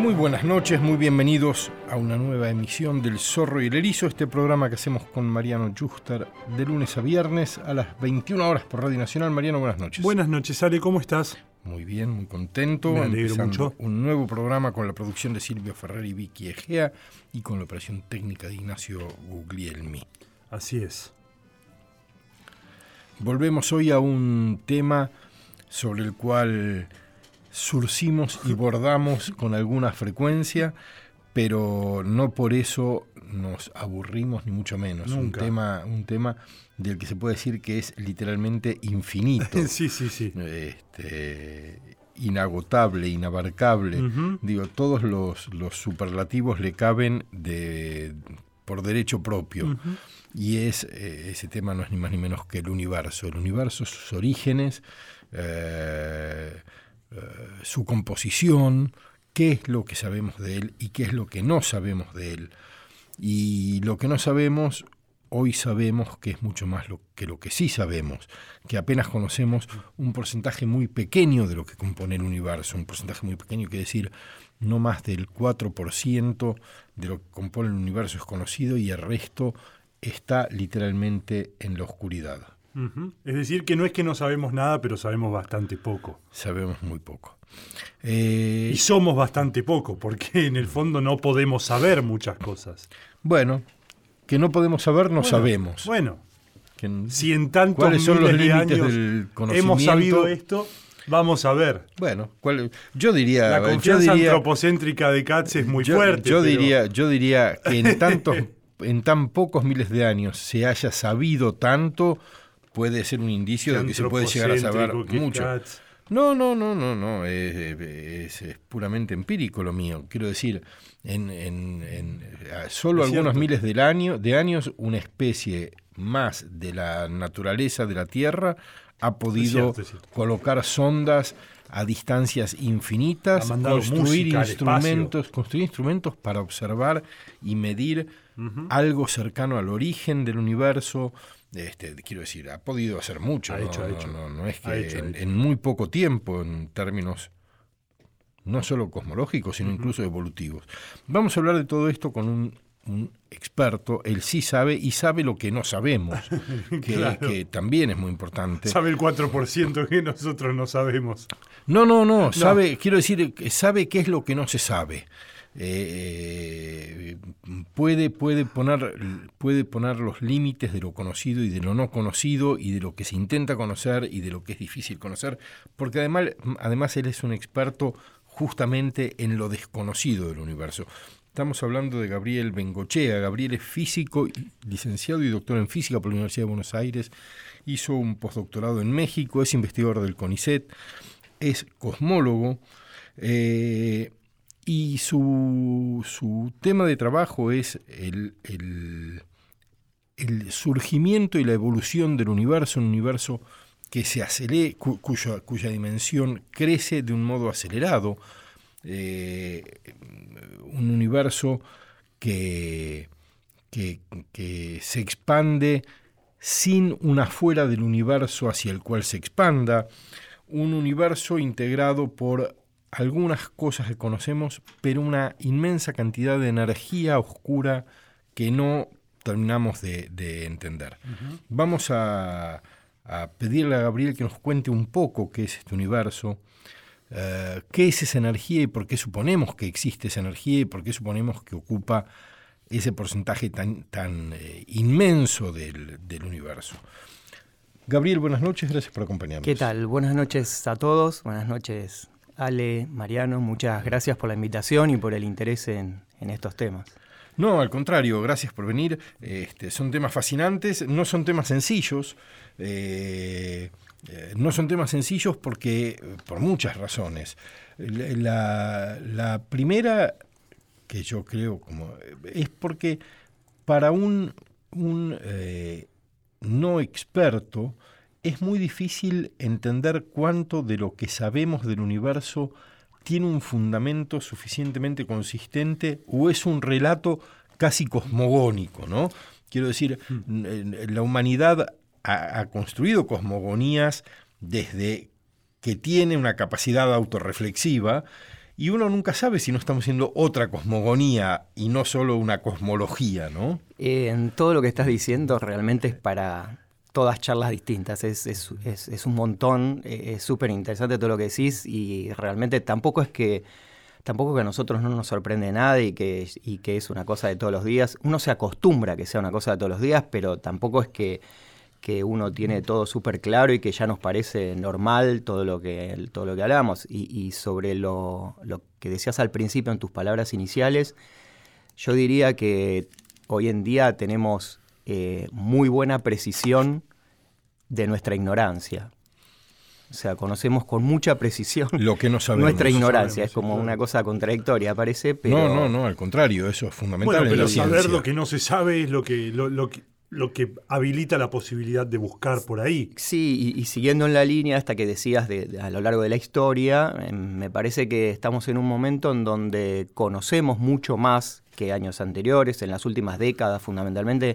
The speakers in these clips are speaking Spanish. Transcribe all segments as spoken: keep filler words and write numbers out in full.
Muy buenas noches, muy bienvenidos a una nueva emisión del Zorro y el Erizo, este programa que hacemos con Mariano Juster de lunes a viernes a las veintiuna horas por Radio Nacional. Mariano, buenas noches. Buenas noches, Ale, ¿cómo estás? Muy bien, muy contento. Me alegro Empezando mucho. Un nuevo programa con la producción de Silvio Ferrer y Vicky Egea y con la operación técnica de Ignacio Guglielmi. Así es. Volvemos hoy a un tema sobre el cual surcimos y bordamos con alguna frecuencia, pero no por eso nos aburrimos ni mucho menos. Nunca. Un tema, un tema del que se puede decir que es literalmente infinito. Sí, sí, sí. Este, inagotable, inabarcable. Uh-huh. Digo, todos los, los superlativos le caben de, por derecho propio. Uh-huh. Y es eh, ese tema no es ni más ni menos que el universo. El universo, sus orígenes, eh, eh, su composición, qué es lo que sabemos de él y qué es lo que no sabemos de él. Y lo que no sabemos, hoy sabemos que es mucho más lo que lo que sí sabemos, que apenas conocemos un porcentaje muy pequeño de lo que compone el universo, un porcentaje muy pequeño, quiere decir no más del cuatro por ciento de lo que compone el universo es conocido y el resto está literalmente en la oscuridad. Uh-huh. Es decir, que no es que no sabemos nada, pero sabemos bastante poco. Sabemos muy poco. Eh, y somos bastante poco, porque en el fondo no podemos saber muchas cosas. Bueno, que no podemos saber, no bueno, sabemos. Bueno, que, si en tantos ¿cuáles son los miles de límites años del conocimiento? hemos sabido esto, vamos a ver. Bueno, ¿cuál, yo diría... La confianza yo diría, antropocéntrica de Katz es muy yo, fuerte. Yo, pero... diría, yo diría que en tantos... en tan pocos miles de años se haya sabido tanto, puede ser un indicio de que se puede llegar a saber mucho. Katz. No, no, no, no, no, es, es, es puramente empírico lo mío. Quiero decir, en, en, en solo es algunos cierto. miles de, año, de años, una especie más de la naturaleza de la Tierra ha podido es cierto, es cierto. colocar sondas a distancias infinitas, construir instrumentos, construir instrumentos para observar y medir uh-huh. algo cercano al origen del universo. Este, quiero decir, ha podido hacer mucho. Ha no, hecho, ha no, hecho. no, no es que Ha hecho, en, ha hecho. en muy poco tiempo, en términos no solo cosmológicos, sino uh-huh. incluso evolutivos. Vamos a hablar de todo esto con un, un experto. Él sí sabe y sabe lo que no sabemos, que, claro. que también es muy importante. Sabe el cuatro por ciento que nosotros no sabemos. No, no, no, no. sabe, quiero decir, sabe qué es lo que no se sabe. Eh, puede, puede, poner, puede poner los límites de lo conocido y de lo no conocido y de lo que se intenta conocer y de lo que es difícil conocer, porque además, además él es un experto justamente en lo desconocido del universo. Estamos hablando de Gabriel Bengochea. Gabriel es físico, licenciado y doctor en física por la Universidad de Buenos Aires, hizo un postdoctorado en México, es investigador del CONICET, es cosmólogo, eh, y su, su tema de trabajo es el, el, el surgimiento y la evolución del universo, un universo que se acelera, cu, cuya, cuya dimensión crece de un modo acelerado, eh, un universo que, que, que se expande sin una fuera del universo hacia el cual se expanda, un universo integrado por algunas cosas que conocemos, pero una inmensa cantidad de energía oscura que no terminamos de, de entender. Uh-huh. Vamos a, a pedirle a Gabriel que nos cuente un poco qué es este universo, uh, qué es esa energía y por qué suponemos que existe esa energía y por qué suponemos que ocupa ese porcentaje tan, tan eh, inmenso del, del universo. Gabriel, buenas noches, gracias por acompañarnos. ¿Qué tal? Buenas noches a todos, buenas noches Ale, Mariano, muchas gracias por la invitación y por el interés en, en estos temas. No, al contrario, gracias por venir. Este, son temas fascinantes, no son temas sencillos, eh, eh, no son temas sencillos porque, por muchas razones. La, la primera, que yo creo como es porque para un, un eh, no experto es muy difícil entender cuánto de lo que sabemos del universo tiene un fundamento suficientemente consistente o es un relato casi cosmogónico, ¿no? Quiero decir, mm. la humanidad ha, ha construido cosmogonías desde que tiene una capacidad autorreflexiva y uno nunca sabe si no estamos haciendo otra cosmogonía y no solo una cosmología, ¿no? Eh, en todo lo que estás diciendo realmente es para todas charlas distintas, es, es, es, es un montón, es súper interesante todo lo que decís y realmente tampoco es que tampoco que a nosotros no nos sorprende nada y que, y que es una cosa de todos los días. Uno se acostumbra a que sea una cosa de todos los días, pero tampoco es que, que uno tiene todo súper claro y que ya nos parece normal todo lo que, todo lo que hablamos. Y, y sobre lo, lo que decías al principio en tus palabras iniciales, yo diría que hoy en día tenemos eh, muy buena precisión de nuestra ignorancia. O sea, conocemos con mucha precisión lo que no sabemos. Nuestra ignorancia. Sabemos, es como sí, claro. una cosa contradictoria, parece, pero... No, no, no, al contrario, eso es fundamental. Bueno, en pero la saber ciencia. lo que no se sabe es lo que, lo, lo que, lo que habilita la posibilidad de buscar por ahí. Sí, y, y siguiendo en la línea esta que decías de, de, a lo largo de la historia, eh, me parece que estamos en un momento en donde conocemos mucho más que años anteriores, en las últimas décadas fundamentalmente.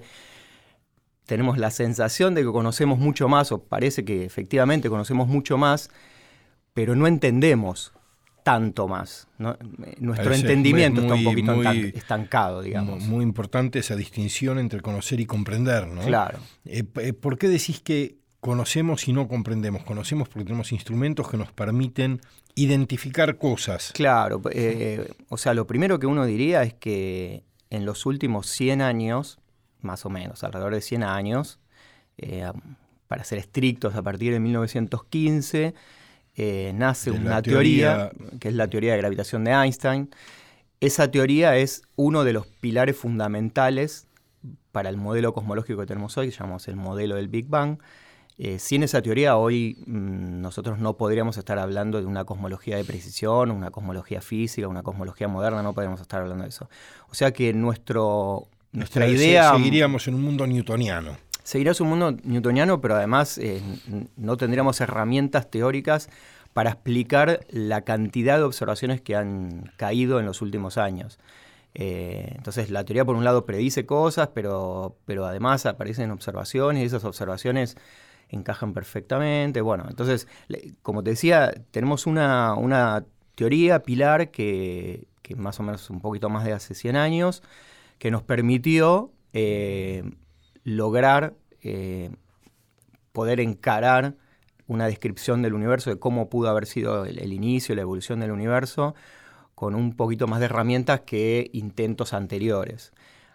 Tenemos la sensación de que conocemos mucho más, o parece que efectivamente conocemos mucho más, pero no entendemos tanto más, ¿no? Nuestro Parece entendimiento muy, está un poquito muy, entan- estancado, digamos. Muy importante esa distinción entre conocer y comprender, ¿no? Claro. Eh, ¿Por qué decís que conocemos y no comprendemos? Conocemos porque tenemos instrumentos que nos permiten identificar cosas. Claro, eh, o sea, lo primero que uno diría es que en los últimos cien años, más o menos, alrededor de cien años, eh, para ser estrictos, a partir de mil novecientos quince, eh, nace De una teoría... teoría, que es la teoría de gravitación de Einstein. Esa teoría es uno de los pilares fundamentales para el modelo cosmológico que tenemos hoy, que llamamos el modelo del Big Bang. Eh, sin esa teoría, hoy mmm, nosotros no podríamos estar hablando de una cosmología de precisión, una cosmología física, una cosmología moderna, no podríamos estar hablando de eso. O sea que nuestro... Nuestra Este, idea... Seguiríamos en un mundo newtoniano. Seguiríamos un mundo newtoniano, pero además eh, no tendríamos herramientas teóricas para explicar la cantidad de observaciones que han caído en los últimos años. Eh, entonces la teoría por un lado predice cosas, pero, pero además aparecen observaciones y esas observaciones encajan perfectamente. Bueno, entonces, como te decía, tenemos una, una teoría pilar que, que más o menos un poquito más de hace cien años, que nos permitió eh, lograr eh, poder encarar una descripción del universo, de cómo pudo haber sido el, el inicio, la evolución del universo, con un poquito más de herramientas que intentos anteriores.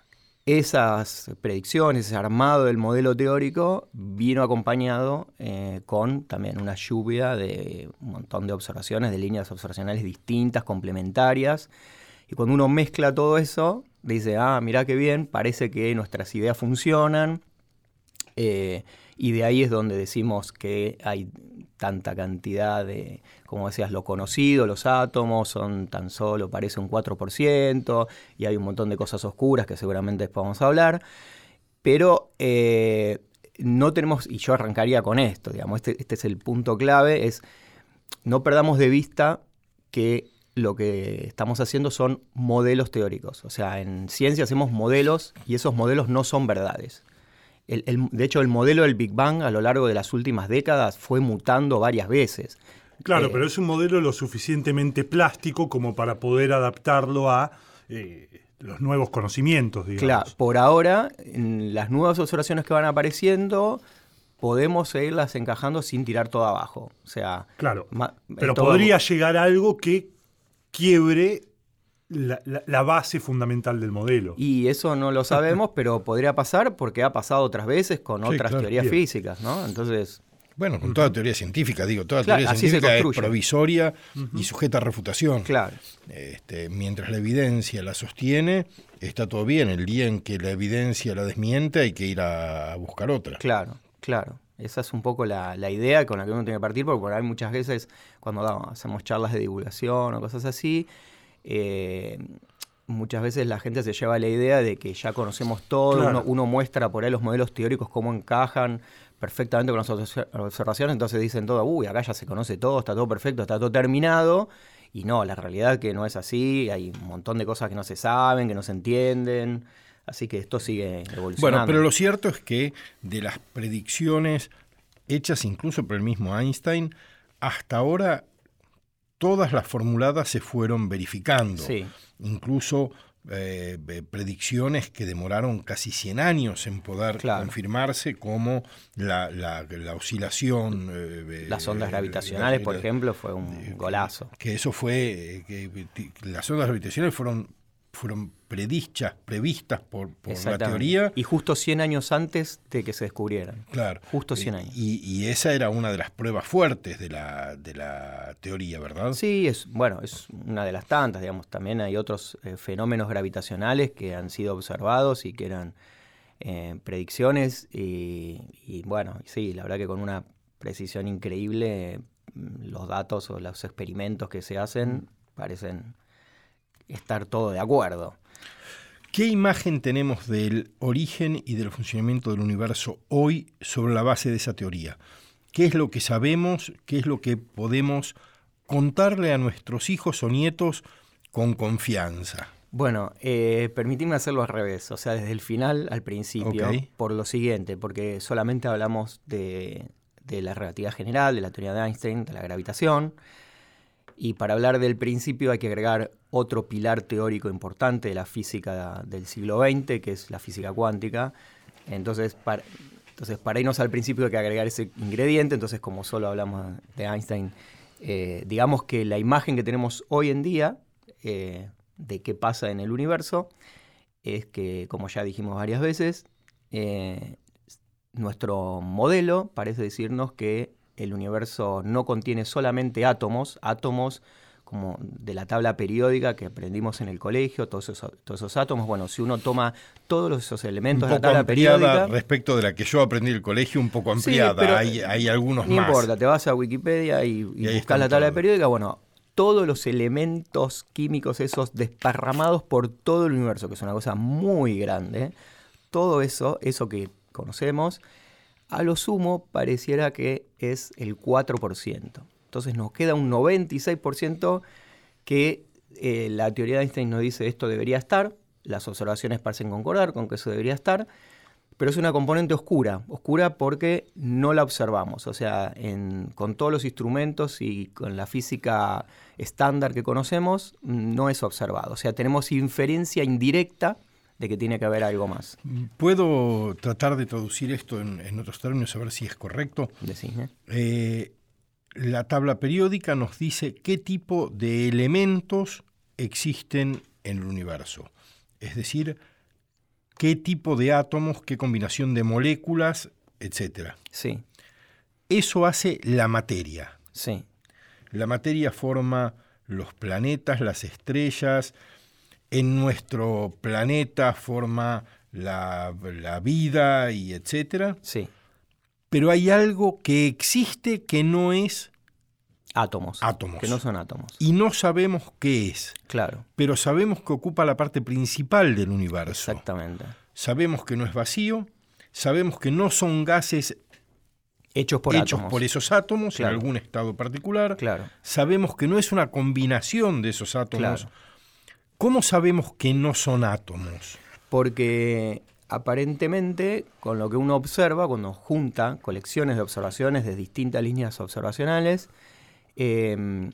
Esas predicciones, ese armado del modelo teórico vino acompañado eh, con también una lluvia de un montón de observaciones, de líneas observacionales distintas, complementarias. Y cuando uno mezcla todo eso, dice, ah, mirá qué bien, parece que nuestras ideas funcionan. Eh, y de ahí es donde decimos que hay tanta cantidad de, como decías, lo conocido, los átomos son tan solo, parece un cuatro por ciento, y hay un montón de cosas oscuras que seguramente después vamos a hablar. Pero eh, no tenemos, y yo arrancaría con esto, digamos, este, este es el punto clave, es no perdamos de vista que lo que estamos haciendo son modelos teóricos. O sea, en ciencia hacemos modelos y esos modelos no son verdades. El, el, de hecho, el modelo del Big Bang a lo largo de las últimas décadas fue mutando varias veces. Claro, eh, pero es un modelo lo suficientemente plástico como para poder adaptarlo a eh, los nuevos conocimientos, digamos. Claro, por ahora, en las nuevas observaciones que van apareciendo, podemos seguirlas encajando sin tirar todo abajo. O sea, claro, ma, pero todo, podría llegar a algo que quiebre la, la, la base fundamental del modelo. Y eso no lo sabemos, pero podría pasar porque ha pasado otras veces con Sí, otras claro, teorías bien. físicas, ¿no? Entonces... Bueno, con toda teoría científica, digo, toda Claro, teoría así se científica es construye. provisoria uh-huh. y sujeta a refutación. Claro. Este, mientras la evidencia la sostiene, está todo bien. El día en que la evidencia la desmiente, hay que ir a, a buscar otra. Claro, claro. Esa es un poco la, la idea con la que uno tiene que partir, porque por ahí muchas veces cuando da, hacemos charlas de divulgación o cosas así, eh, muchas veces la gente se lleva la idea de que ya conocemos todo, claro. uno, uno muestra por ahí los modelos teóricos cómo encajan perfectamente con las observaciones, entonces dicen todo, uy, acá ya se conoce todo, está todo perfecto, está todo terminado, y no, la realidad es que no es así, hay un montón de cosas que no se saben, que no se entienden, así que esto sigue evolucionando. Bueno, pero lo cierto es que de las predicciones hechas incluso por el mismo Einstein, hasta ahora todas las formuladas se fueron verificando. Sí. Incluso eh, predicciones que demoraron casi cien años en poder claro. confirmarse, como la, la, la oscilación... Eh, las ondas eh, gravitacionales, la, por ejemplo, fue un eh, golazo. Que eso fue... Que, que las ondas gravitacionales fueron... fueron predichas, previstas por, por la teoría. Y justo cien años antes de que se descubrieran. Claro. Justo cien años. Y, y esa era una de las pruebas fuertes de la, de la teoría, ¿verdad? Sí, es bueno, es una de las tantas, digamos. También hay otros eh, fenómenos gravitacionales que han sido observados y que eran eh, predicciones. Y, y bueno, sí, la verdad que con una precisión increíble, eh, los datos o los experimentos que se hacen parecen estar todo de acuerdo. ¿Qué imagen tenemos del origen y del funcionamiento del universo hoy sobre la base de esa teoría? ¿Qué es lo que sabemos? ¿Qué es lo que podemos contarle a nuestros hijos o nietos con confianza? Bueno, eh, permitidme hacerlo al revés, o sea, desde el final al principio, okay. por lo siguiente, porque solamente hablamos de, de la relatividad general, de la teoría de Einstein, de la gravitación. Y para hablar del principio hay que agregar otro pilar teórico importante de la física del siglo veinte, que es la física cuántica. Entonces para, entonces, para irnos al principio hay que agregar ese ingrediente. Entonces, como solo hablamos de Einstein, eh, digamos que la imagen que tenemos hoy en día eh, de qué pasa en el universo es que, como ya dijimos varias veces, eh, nuestro modelo parece decirnos que el universo no contiene solamente átomos, átomos como de la tabla periódica que aprendimos en el colegio, todos esos, todos esos átomos. Bueno, si uno toma todos esos elementos de la tabla periódica... Respecto de la que yo aprendí en el colegio, un poco ampliada, sí, hay, hay algunos no más. No importa, te vas a Wikipedia y, y, y buscas la tabla todo. periódica, bueno, todos los elementos químicos esos desparramados por todo el universo, que es una cosa muy grande, todo eso, eso que conocemos... a lo sumo pareciera que es el cuatro por ciento. Entonces nos queda un noventa y seis por ciento que eh, la teoría de Einstein nos dice esto debería estar, las observaciones parecen concordar con que eso debería estar, pero es una componente oscura, oscura porque no la observamos. O sea, en, con todos los instrumentos y con la física estándar que conocemos, no es observado. O sea, tenemos inferencia indirecta de que tiene que haber algo más. ¿Puedo tratar de traducir esto en, en otros términos, a ver si es correcto? Decime. Eh, la tabla periódica nos dice qué tipo de elementos existen en el universo. Es decir, qué tipo de átomos, qué combinación de moléculas, etcétera. Sí. Eso hace la materia. Sí. La materia forma los planetas, las estrellas. En nuestro planeta forma la, la vida y etcétera. Sí. Pero hay algo que existe que no es átomos. Átomos. Que no son átomos. Y no sabemos qué es. Claro. Pero sabemos que ocupa la parte principal del universo. Exactamente. Sabemos que no es vacío, sabemos que no son gases hechos por hechos átomos. por esos átomos, claro, en algún estado particular. Claro. Sabemos que no es una combinación de esos átomos. Claro. ¿Cómo sabemos que no son átomos? Porque aparentemente, con lo que uno observa, cuando junta colecciones de observaciones de distintas líneas observacionales, eh,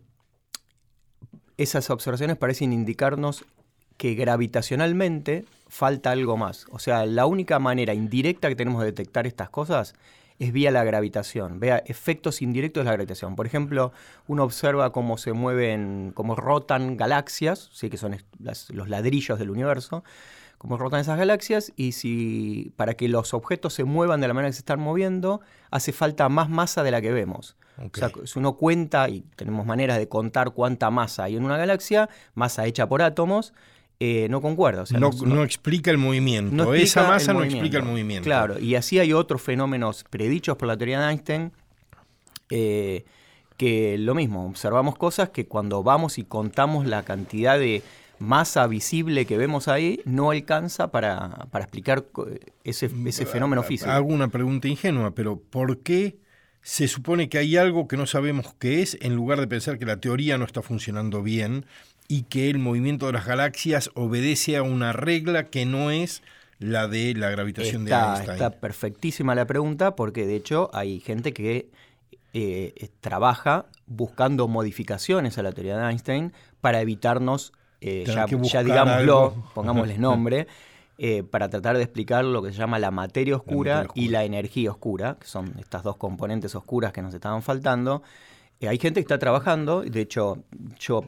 esas observaciones parecen indicarnos que gravitacionalmente falta algo más. O sea, la única manera indirecta que tenemos de detectar estas cosas es vía la gravitación, vea efectos indirectos de la gravitación. Por ejemplo, uno observa cómo se mueven, cómo rotan galaxias, sí, que son las, los ladrillos del universo, cómo rotan esas galaxias, y si para que los objetos se muevan de la manera que se están moviendo, hace falta más masa de la que vemos. Okay. O sea, si uno cuenta, y tenemos maneras de contar cuánta masa hay en una galaxia, masa hecha por átomos, Eh, no concuerda. O sea, no, no, no explica el movimiento. No explica Esa masa no movimiento. explica el movimiento. Claro, y así hay otros fenómenos predichos por la teoría de Einstein, eh, que lo mismo, observamos cosas que cuando vamos y contamos la cantidad de masa visible que vemos ahí, no alcanza para, para explicar ese, ese fenómeno físico. Hago una pregunta ingenua, pero ¿por qué se supone que hay algo que no sabemos qué es, en lugar de pensar que la teoría no está funcionando bien y que el movimiento de las galaxias obedece a una regla que no es la de la gravitación está, de Einstein? Está perfectísima la pregunta, porque de hecho hay gente que eh, trabaja buscando modificaciones a la teoría de Einstein para evitarnos, eh, ya, ya digámoslo, algo. pongámosle nombre, eh, para tratar de explicar lo que se llama la materia oscura, la materia oscura y la energía oscura, que son estas dos componentes oscuras que nos estaban faltando. Eh, hay gente que está trabajando, de hecho yo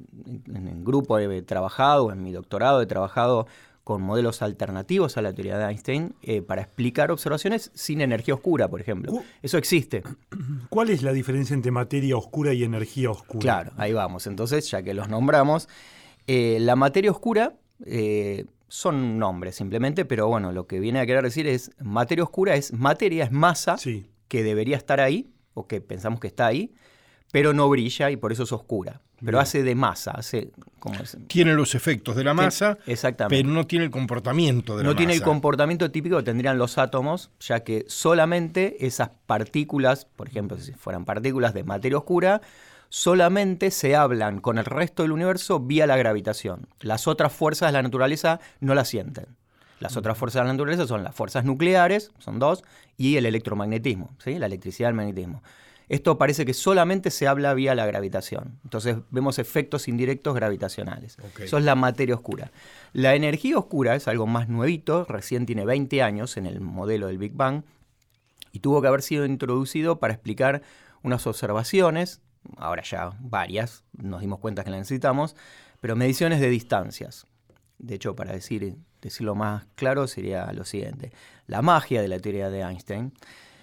en el grupo he trabajado, en mi doctorado he trabajado con modelos alternativos a la teoría de Einstein eh, para explicar observaciones sin energía oscura, por ejemplo. Eso existe. ¿Cuál es la diferencia entre materia oscura y energía oscura? Claro, ahí vamos. Entonces, ya que los nombramos, eh, la materia oscura eh, son nombres simplemente, pero bueno, lo que viene a querer decir es materia oscura es materia, es masa Sí. que debería estar ahí, o que pensamos que está ahí, pero no brilla y por eso es oscura. Pero Bien. hace de masa, hace como es, Tiene los efectos de la masa, exactamente. pero no tiene el comportamiento de la No masa. tiene el comportamiento típico que tendrían los átomos, ya que solamente esas partículas, por ejemplo, si fueran partículas de materia oscura, solamente se hablan con el resto del universo vía la gravitación. Las otras fuerzas de la naturaleza no las sienten. Las otras fuerzas de la naturaleza son las fuerzas nucleares, son dos, y el electromagnetismo, ¿sí? La electricidad y el magnetismo. Esto parece que solamente se habla vía la gravitación. Entonces vemos efectos indirectos gravitacionales. Okay. Eso es la materia oscura. La energía oscura es algo más nuevito, recién tiene veinte años en el modelo del Big Bang, y tuvo que haber sido introducido para explicar unas observaciones, ahora ya varias, nos dimos cuenta que las necesitamos, pero mediciones de distancias. De hecho, para decir, decirlo más claro, sería lo siguiente. La magia de la teoría de Einstein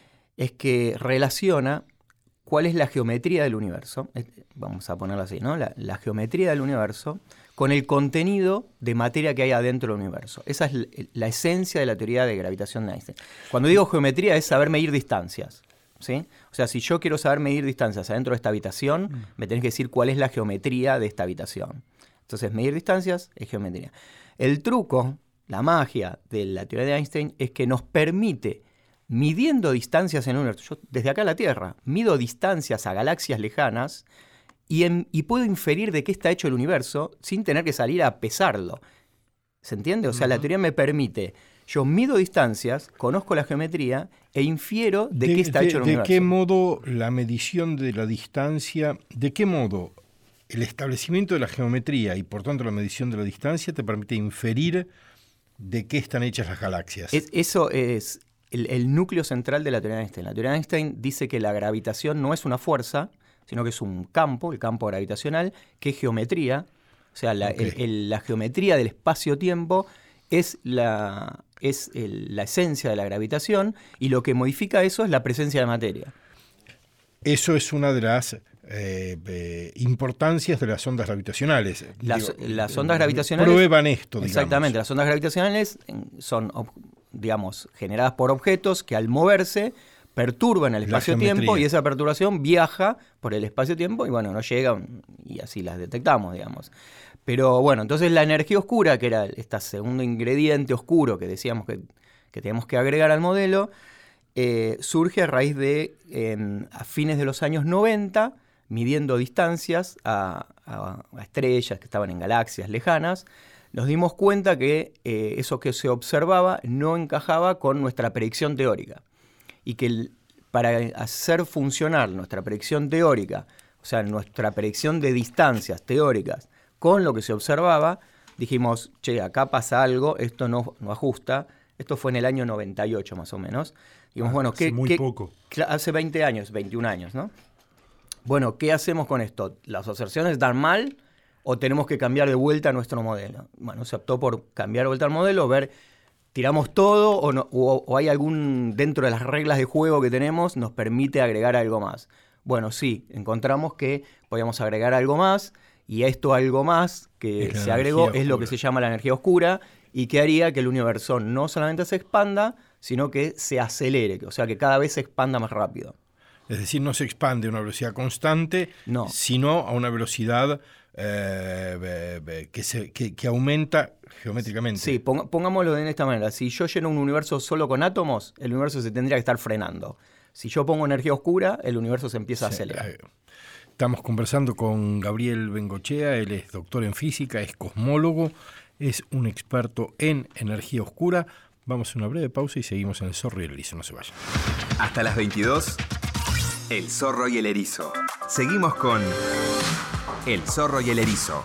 es que relaciona cuál es la geometría del universo, vamos a ponerlo así, ¿no? La, la geometría del universo con el contenido de materia que hay adentro del universo. Esa es la, la esencia de la teoría de gravitación de Einstein. Cuando digo geometría es saber medir distancias, ¿sí? O sea, si yo quiero saber medir distancias adentro de esta habitación, mm. me tenés que decir cuál es la geometría de esta habitación. Entonces, medir distancias es geometría. El truco, la magia de la teoría de Einstein es que nos permite, midiendo distancias en el universo, yo desde acá a la Tierra, mido distancias a galaxias lejanas y, en, y puedo inferir de qué está hecho el universo sin tener que salir a pesarlo. ¿Se entiende? O sea, uh-huh. la teoría me permite, yo mido distancias, conozco la geometría e infiero de, de qué está de, hecho el de universo. ¿De qué modo la medición de la distancia, de qué modo el establecimiento de la geometría y por tanto la medición de la distancia te permite inferir de qué están hechas las galaxias? Es, eso es el, el núcleo central de la teoría de Einstein. La teoría de Einstein dice que la gravitación no es una fuerza, sino que es un campo, el campo gravitacional, que es geometría. O sea, la, okay. el, el, la geometría del espacio-tiempo es, la, es el, la esencia de la gravitación y lo que modifica eso es la presencia de materia. Eso es una de las eh, eh, importancias de las ondas gravitacionales. Las, Digo, las ondas gravitacionales... Prueban esto, digamos. Exactamente, las ondas gravitacionales son, digamos, generadas por objetos que al moverse perturban el espacio-tiempo y esa perturbación viaja por el espacio-tiempo y bueno, no llega y así las detectamos, digamos. Pero bueno, entonces la energía oscura, que era este segundo ingrediente oscuro que decíamos que, que teníamos que agregar al modelo, eh, surge a raíz de, eh, a fines de los años noventa, midiendo distancias a, a, a estrellas que estaban en galaxias lejanas, nos dimos cuenta que eh, eso que se observaba no encajaba con nuestra predicción teórica. Y que el, para hacer funcionar nuestra predicción teórica, o sea, nuestra predicción de distancias teóricas con lo que se observaba, dijimos, che, acá pasa algo, esto no, no ajusta. Esto fue en el año noventa y ocho más o menos. Dijimos, ah, bueno, hace ¿qué, muy qué, poco. Hace veinte años, veintiún años, ¿no? Bueno, ¿qué hacemos con esto? ¿Las observaciones están mal o tenemos que cambiar de vuelta nuestro modelo? Bueno, se optó por cambiar de vuelta el modelo, ver... ¿Tiramos todo o, no, o, o hay algún, dentro de las reglas de juego que tenemos, nos permite agregar algo más? Bueno, sí, encontramos que podíamos agregar algo más y esto algo más que se agregó es lo que se llama la energía oscura y que haría que el universo no solamente se expanda, sino que se acelere, o sea, que cada vez se expanda más rápido. Es decir, no se expande a una velocidad constante, no. sino a una velocidad eh, que, se, que, que aumenta geométricamente. Sí, pong- pongámoslo de esta manera. Si yo lleno un universo solo con átomos, el universo se tendría que estar frenando. Si yo pongo energía oscura, el universo se empieza sí, a acelerar. Estamos conversando con Gabriel Bengochea, él es doctor en física, es cosmólogo, es un experto en energía oscura. Vamos a una breve pausa y seguimos en el Zorro y el Erizo, no se vayan. Hasta las veintidós, El zorro y el erizo. Seguimos con El zorro y el erizo.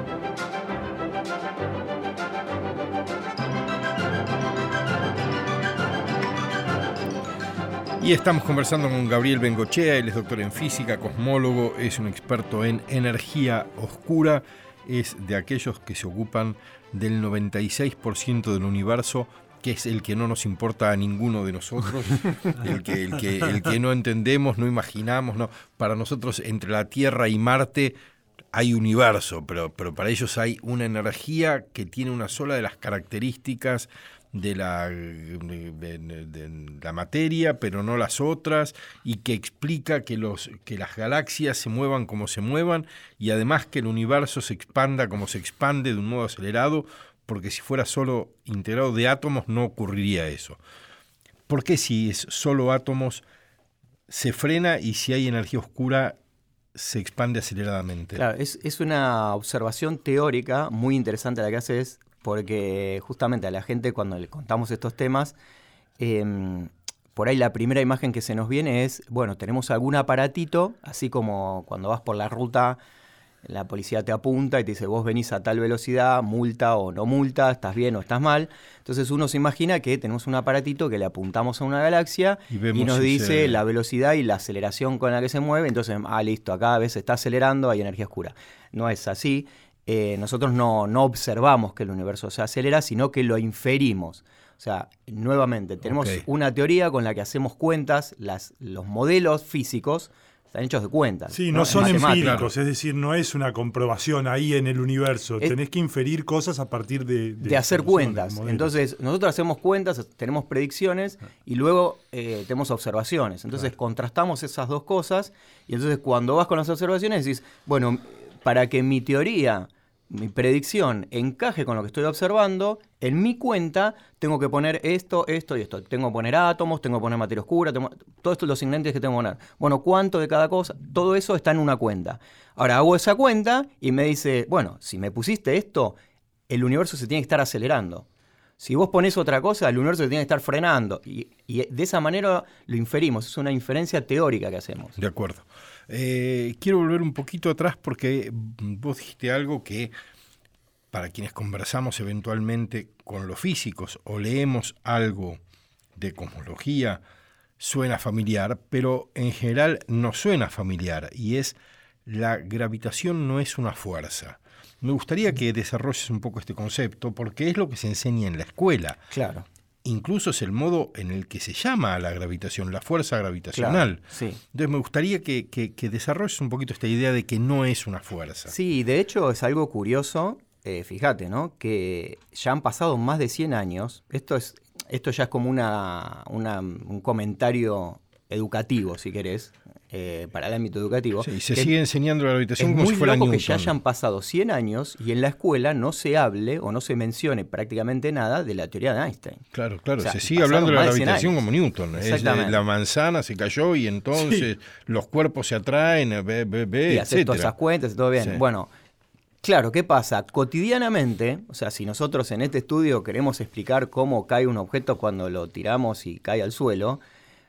Y estamos conversando con Gabriel Bengochea. Él es doctor en física, cosmólogo, es un experto en energía oscura, es de aquellos que se ocupan del noventa y seis por ciento del universo, que es el que no nos importa a ninguno de nosotros, el que, el que, el que no entendemos, no imaginamos. No. Para nosotros, entre la Tierra y Marte hay universo, pero, pero para ellos hay una energía que tiene una sola de las características de la, de, de, de la materia, pero no las otras, y que explica que, los, que las galaxias se muevan como se muevan, y además que el universo se expanda como se expande de un modo acelerado, porque si fuera solo integrado de átomos no ocurriría eso. ¿Por qué si es solo átomos se frena y si hay energía oscura se expande aceleradamente? Claro, es, es una observación teórica muy interesante la que haces, porque justamente a la gente cuando le contamos estos temas, eh, por ahí la primera imagen que se nos viene es, bueno, tenemos algún aparatito, así como cuando vas por la ruta, la policía te apunta y te dice, vos venís a tal velocidad, multa o no multa, estás bien o estás mal. Entonces uno se imagina que tenemos un aparatito que le apuntamos a una galaxia y, y nos dice se... la velocidad y la aceleración con la que se mueve. Entonces, ah, listo, acá a veces está acelerando, hay energía oscura. No es así. Eh, nosotros no, no observamos que el universo se acelera, sino que lo inferimos. O sea, nuevamente, tenemos okay. una teoría con la que hacemos cuentas, las, los modelos físicos están hechos de cuentas. Sí, no, no son empíricos, es decir, no es una comprobación ahí en el universo. Es, Tenés que inferir cosas a partir de... De, de hacer cuentas. Entonces, nosotros hacemos cuentas, tenemos predicciones y luego eh, tenemos observaciones. Entonces, claro. contrastamos esas dos cosas y entonces cuando vas con las observaciones decís, bueno, para que mi teoría... mi predicción encaje con lo que estoy observando, en mi cuenta tengo que poner esto, esto y esto. Tengo que poner átomos, tengo que poner materia oscura, tengo, todos estos los ingredientes que tengo que poner. Bueno, ¿cuánto de cada cosa? Todo eso está en una cuenta. Ahora hago esa cuenta y me dice, bueno, si me pusiste esto, el universo se tiene que estar acelerando. Si vos ponés otra cosa, el universo se tiene que estar frenando. Y, y de esa manera lo inferimos. Es una inferencia teórica que hacemos. De acuerdo. Eh, quiero volver un poquito atrás porque vos dijiste algo que para quienes conversamos eventualmente con los físicos o leemos algo de cosmología suena familiar, pero en general no suena familiar, y es la gravitación no es una fuerza. Me gustaría que desarrolles un poco este concepto porque es lo que se enseña en la escuela. Claro. Incluso es el modo en el que se llama a la gravitación, la fuerza gravitacional. Claro, sí. Entonces me gustaría que, que, que desarrolles un poquito esta idea de que no es una fuerza. Sí, de hecho es algo curioso, eh, fíjate, ¿no? Que ya han pasado más de cien años. Esto es, esto ya es como una, una, un comentario educativo, si querés, eh, para el ámbito educativo. Sí, se sigue enseñando la gravitación como si fuera Newton. Es muy Newton. loco que ya hayan pasado cien años y en la escuela no se hable o no se mencione prácticamente nada de la teoría de Einstein. Claro, claro. O sea, se sigue hablando de la gravitación como Newton. Exactamente. Es, la manzana se cayó y entonces sí. los cuerpos se atraen, ve, ve, ve, y hacer todas esas cuentas y todo bien. Sí. Bueno, claro, ¿qué pasa? Cotidianamente, o sea, si nosotros en este estudio queremos explicar cómo cae un objeto cuando lo tiramos y cae al suelo,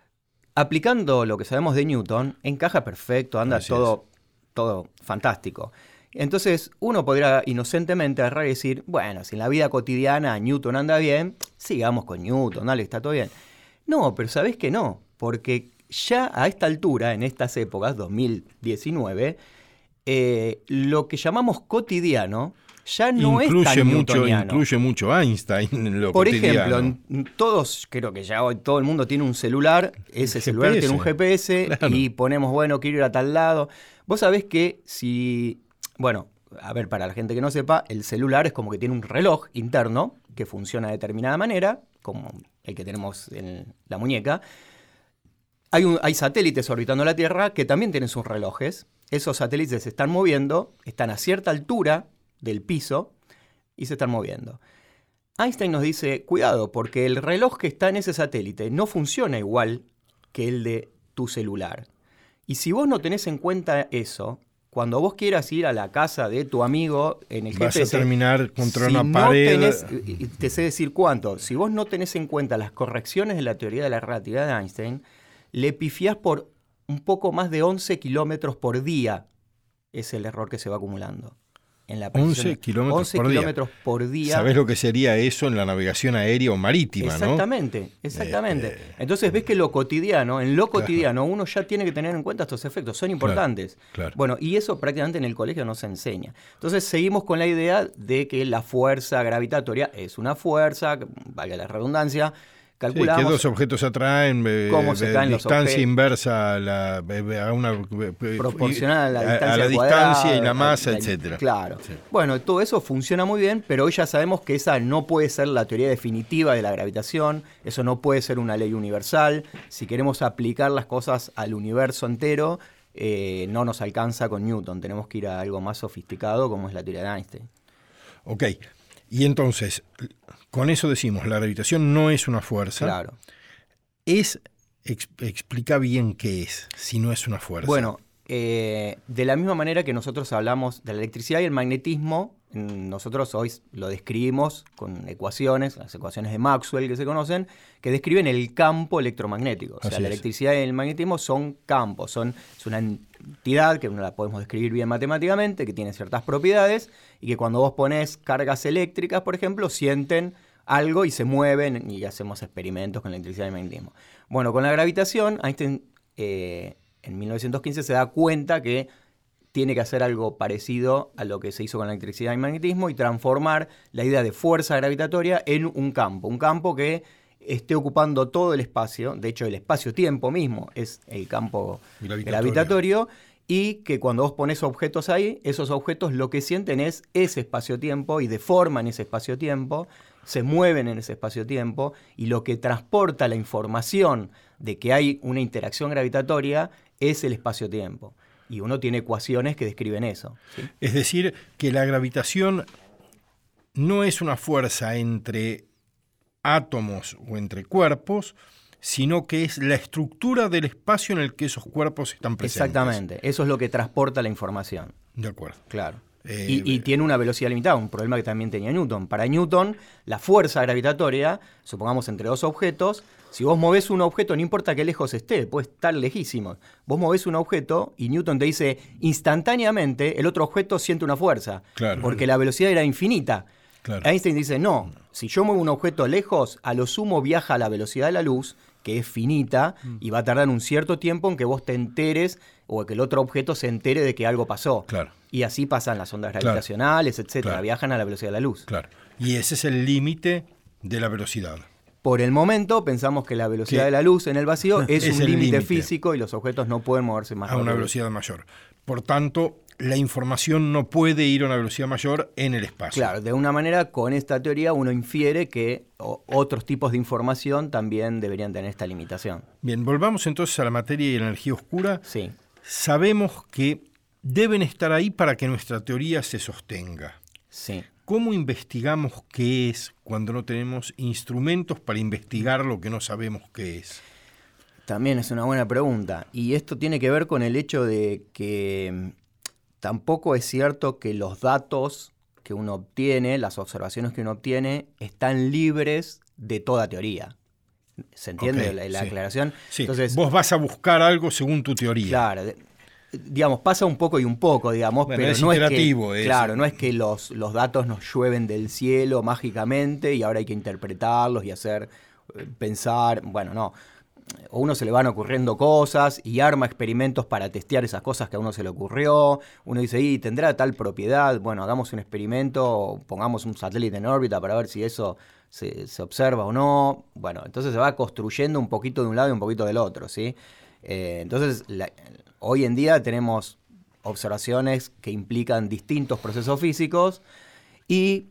aplicando lo que sabemos de Newton, encaja perfecto, anda todo, todo fantástico. Entonces, uno podría inocentemente agarrar y decir, bueno, si en la vida cotidiana Newton anda bien, sigamos con Newton, dale, está todo bien. No, pero ¿sabés que no? Porque ya a esta altura, en estas épocas, dos mil diecinueve, eh, lo que llamamos cotidiano ya no incluye es tan mucho, newtoniano. Incluye mucho Einstein en lo Por cotidiano. ejemplo, todos, creo que ya hoy todo el mundo tiene un celular, ese G P S. Celular tiene un G P S, claro. Y ponemos, bueno, quiero ir a tal lado. Vos sabés que si, bueno, a ver, para la gente que no sepa, el celular es como que tiene un reloj interno que funciona de determinada manera, como el que tenemos en la muñeca. Hay, un, hay satélites orbitando la Tierra que también tienen sus relojes. Esos satélites se están moviendo, están a cierta altura del piso y se están moviendo. Einstein nos dice, cuidado, porque el reloj que está en ese satélite no funciona igual que el de tu celular. Y si vos no tenés en cuenta eso, cuando vos quieras ir a la casa de tu amigo en el vas G P S... Vas a terminar contra si una no pared... Tenés, y te sé decir cuánto. Si vos no tenés en cuenta las correcciones de la teoría de la relatividad de Einstein, le pifiás por un poco más de once kilómetros por día es el error que se va acumulando. En la once kilómetros once por día. kilómetros por día. ¿Sabés lo que sería eso en la navegación aérea o marítima, exactamente, no? Exactamente, Eh, exactamente. Entonces ves que lo cotidiano, en lo cotidiano, claro, uno ya tiene que tener en cuenta estos efectos, son importantes. Claro, claro. Bueno, y eso prácticamente en el colegio no se enseña. Entonces seguimos con la idea de que la fuerza gravitatoria es una fuerza, valga la redundancia, calculamos sí, que dos objetos atraen, cómo se caen los distancia objetos, inversa a, la, a una proporcional a la distancia, a, a la cuadrada, distancia y la masa, la, etcétera. Claro. Sí. Bueno, todo eso funciona muy bien, pero hoy ya sabemos que esa no puede ser la teoría definitiva de la gravitación, eso no puede ser una ley universal. Si queremos aplicar las cosas al universo entero, eh, no nos alcanza con Newton, tenemos que ir a algo más sofisticado como es la teoría de Einstein. Ok, y entonces, con eso decimos, la gravitación no es una fuerza. Claro. Es, ex, explica bien qué es, si no es una fuerza. Bueno, eh, de la misma manera que nosotros hablamos de la electricidad y el magnetismo, nosotros hoy lo describimos con ecuaciones, las ecuaciones de Maxwell que se conocen, que describen el campo electromagnético. O sea, Así la es. electricidad y el magnetismo son campos, son, es una entidad que no la podemos describir bien matemáticamente, que tiene ciertas propiedades y que cuando vos ponés cargas eléctricas, por ejemplo, sienten algo y se mueven y hacemos experimentos con la electricidad y el magnetismo. Bueno, con la gravitación, Einstein eh, en mil novecientos quince se da cuenta que tiene que hacer algo parecido a lo que se hizo con la electricidad y el magnetismo y transformar la idea de fuerza gravitatoria en un campo, un campo que esté ocupando todo el espacio, de hecho el espacio-tiempo mismo es el campo gravitatorio. gravitatorio, y que cuando vos pones objetos ahí, esos objetos lo que sienten es ese espacio-tiempo y deforman ese espacio-tiempo, se mueven en ese espacio-tiempo y lo que transporta la información de que hay una interacción gravitatoria es el espacio-tiempo. Y uno tiene ecuaciones que describen eso, ¿sí? Es decir, que la gravitación no es una fuerza entre átomos o entre cuerpos, sino que es la estructura del espacio en el que esos cuerpos están presentes. Exactamente, eso es lo que transporta la información. De acuerdo. Claro. Eh, y, y tiene una velocidad limitada, un problema que también tenía Newton. Para Newton, la fuerza gravitatoria, supongamos entre dos objetos, si vos movés un objeto, no importa qué lejos esté, puede estar lejísimo. Vos movés un objeto y Newton te dice, instantáneamente el otro objeto siente una fuerza, claro, porque la velocidad era infinita. Claro. Einstein dice, no, si yo muevo un objeto lejos, a lo sumo viaja a la velocidad de la luz, que es finita, mm. y va a tardar un cierto tiempo en que vos te enteres o que el otro objeto se entere de que algo pasó. Claro. Y así pasan las ondas gravitacionales, claro, etcétera, claro. Viajan a la velocidad de la luz. Claro. Y ese es el límite de la velocidad. Por el momento pensamos que la velocidad ¿Qué? de la luz en el vacío es, es un límite físico y los objetos no pueden moverse más a una velocidad mayor. Por tanto, la información no puede ir a una velocidad mayor en el espacio. Claro, de una manera, con esta teoría uno infiere que o, otros tipos de información también deberían tener esta limitación. Bien, volvamos entonces a la materia y la energía oscura. Sí. Sabemos que deben estar ahí para que nuestra teoría se sostenga. Sí. ¿Cómo investigamos qué es cuando no tenemos instrumentos para investigar lo que no sabemos qué es? También es una buena pregunta. Y esto tiene que ver con el hecho de que tampoco es cierto que los datos que uno obtiene, las observaciones que uno obtiene, están libres de toda teoría. ¿Se entiende okay, la, la sí. aclaración? Sí. Entonces, vos vas a buscar algo según tu teoría. Claro. De, digamos, pasa un poco y un poco, digamos, bueno, pero es no es que, eso. claro, no es que los, los datos nos llueven del cielo mágicamente y ahora hay que interpretarlos y hacer eh, pensar, bueno, no. A uno se le van ocurriendo cosas y arma experimentos para testear esas cosas que a uno se le ocurrió. Uno dice, y tendrá tal propiedad, bueno, hagamos un experimento, pongamos un satélite en órbita para ver si eso se, se observa o no. Bueno, entonces se va construyendo un poquito de un lado y un poquito del otro, ¿sí? Eh, entonces, la, hoy en día tenemos observaciones que implican distintos procesos físicos y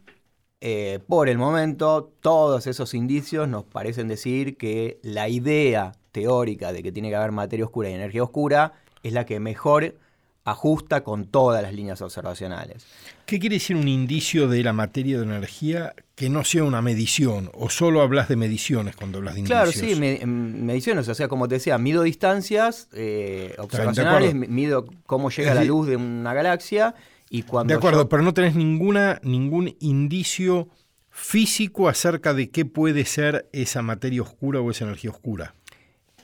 eh, por el momento todos esos indicios nos parecen decir que la idea teórica de que tiene que haber materia oscura y energía oscura es la que mejor ajusta con todas las líneas observacionales. ¿Qué quiere decir un indicio de la materia de energía que no sea una medición? ¿O solo hablas de mediciones cuando hablas de indicios? Claro, sí, me, mediciones. O sea, como te decía, mido distancias eh, observacionales, mido cómo llega la luz de una galaxia y cuando... De acuerdo, yo... pero no tenés ninguna, ningún indicio físico acerca de qué puede ser esa materia oscura o esa energía oscura.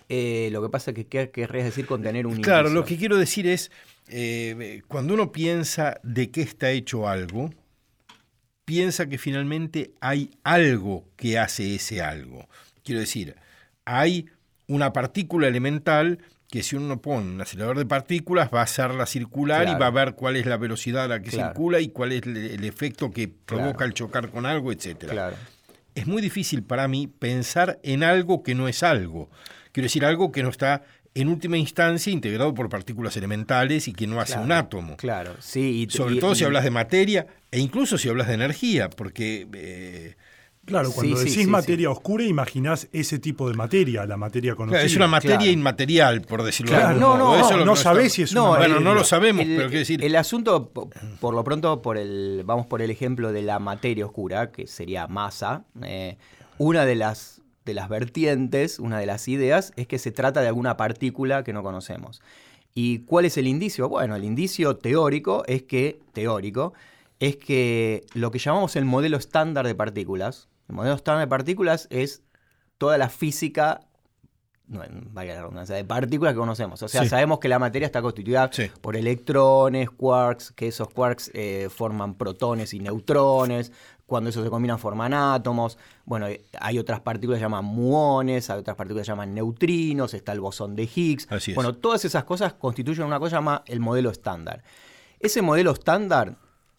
Eh, lo que pasa es que, ¿qué querrías decir con tener un Claro, indicio? lo que quiero decir es, eh, cuando uno piensa de qué está hecho algo, piensa que finalmente hay algo que hace ese algo. Quiero decir, hay una partícula elemental que si uno pone un acelerador de partículas va a hacerla circular, Claro. y va a ver cuál es la velocidad a la que Claro. circula y cuál es el, el efecto que provoca Claro. al chocar con algo, etcétera. Claro. Es muy difícil para mí pensar en algo que no es algo. Quiero decir, algo que no está en última instancia integrado por partículas elementales y que no hace Claro, un átomo. Claro, sí. Y, Sobre y- todo si y- hablas de materia e incluso si hablas de energía, porque... eh, Claro, cuando Sí, sí, decís sí, materia oscura, imaginás ese tipo de materia, la materia conocida. claro, es una materia Claro. inmaterial, por decirlo Claro, de algún no, modo. no, Eso es no, lo que no nos sabés está- si es No, una Bueno, materia. no lo sabemos, el, pero quiero decir... el asunto, po- por lo pronto, por el, vamos por el ejemplo de la materia oscura, que sería masa. eh, una de las, de las vertientes, una de las ideas, es que se trata de alguna partícula que no conocemos. ¿Y cuál es el indicio? Bueno, el indicio teórico es que, teórico, es que lo que llamamos el modelo estándar de partículas, el modelo estándar de partículas es toda la física, no, vaya la redundancia, de partículas que conocemos. O sea, Sí. sabemos que la materia está constituida Sí. por electrones, quarks, que esos quarks eh, forman protones y neutrones. Cuando esos se combinan forman átomos. Bueno, eh, hay otras partículas que se llaman muones, hay otras partículas que se llaman neutrinos, está el bosón de Higgs. Así es. Bueno, todas esas cosas constituyen una cosa que se llama el modelo estándar. Ese modelo estándar,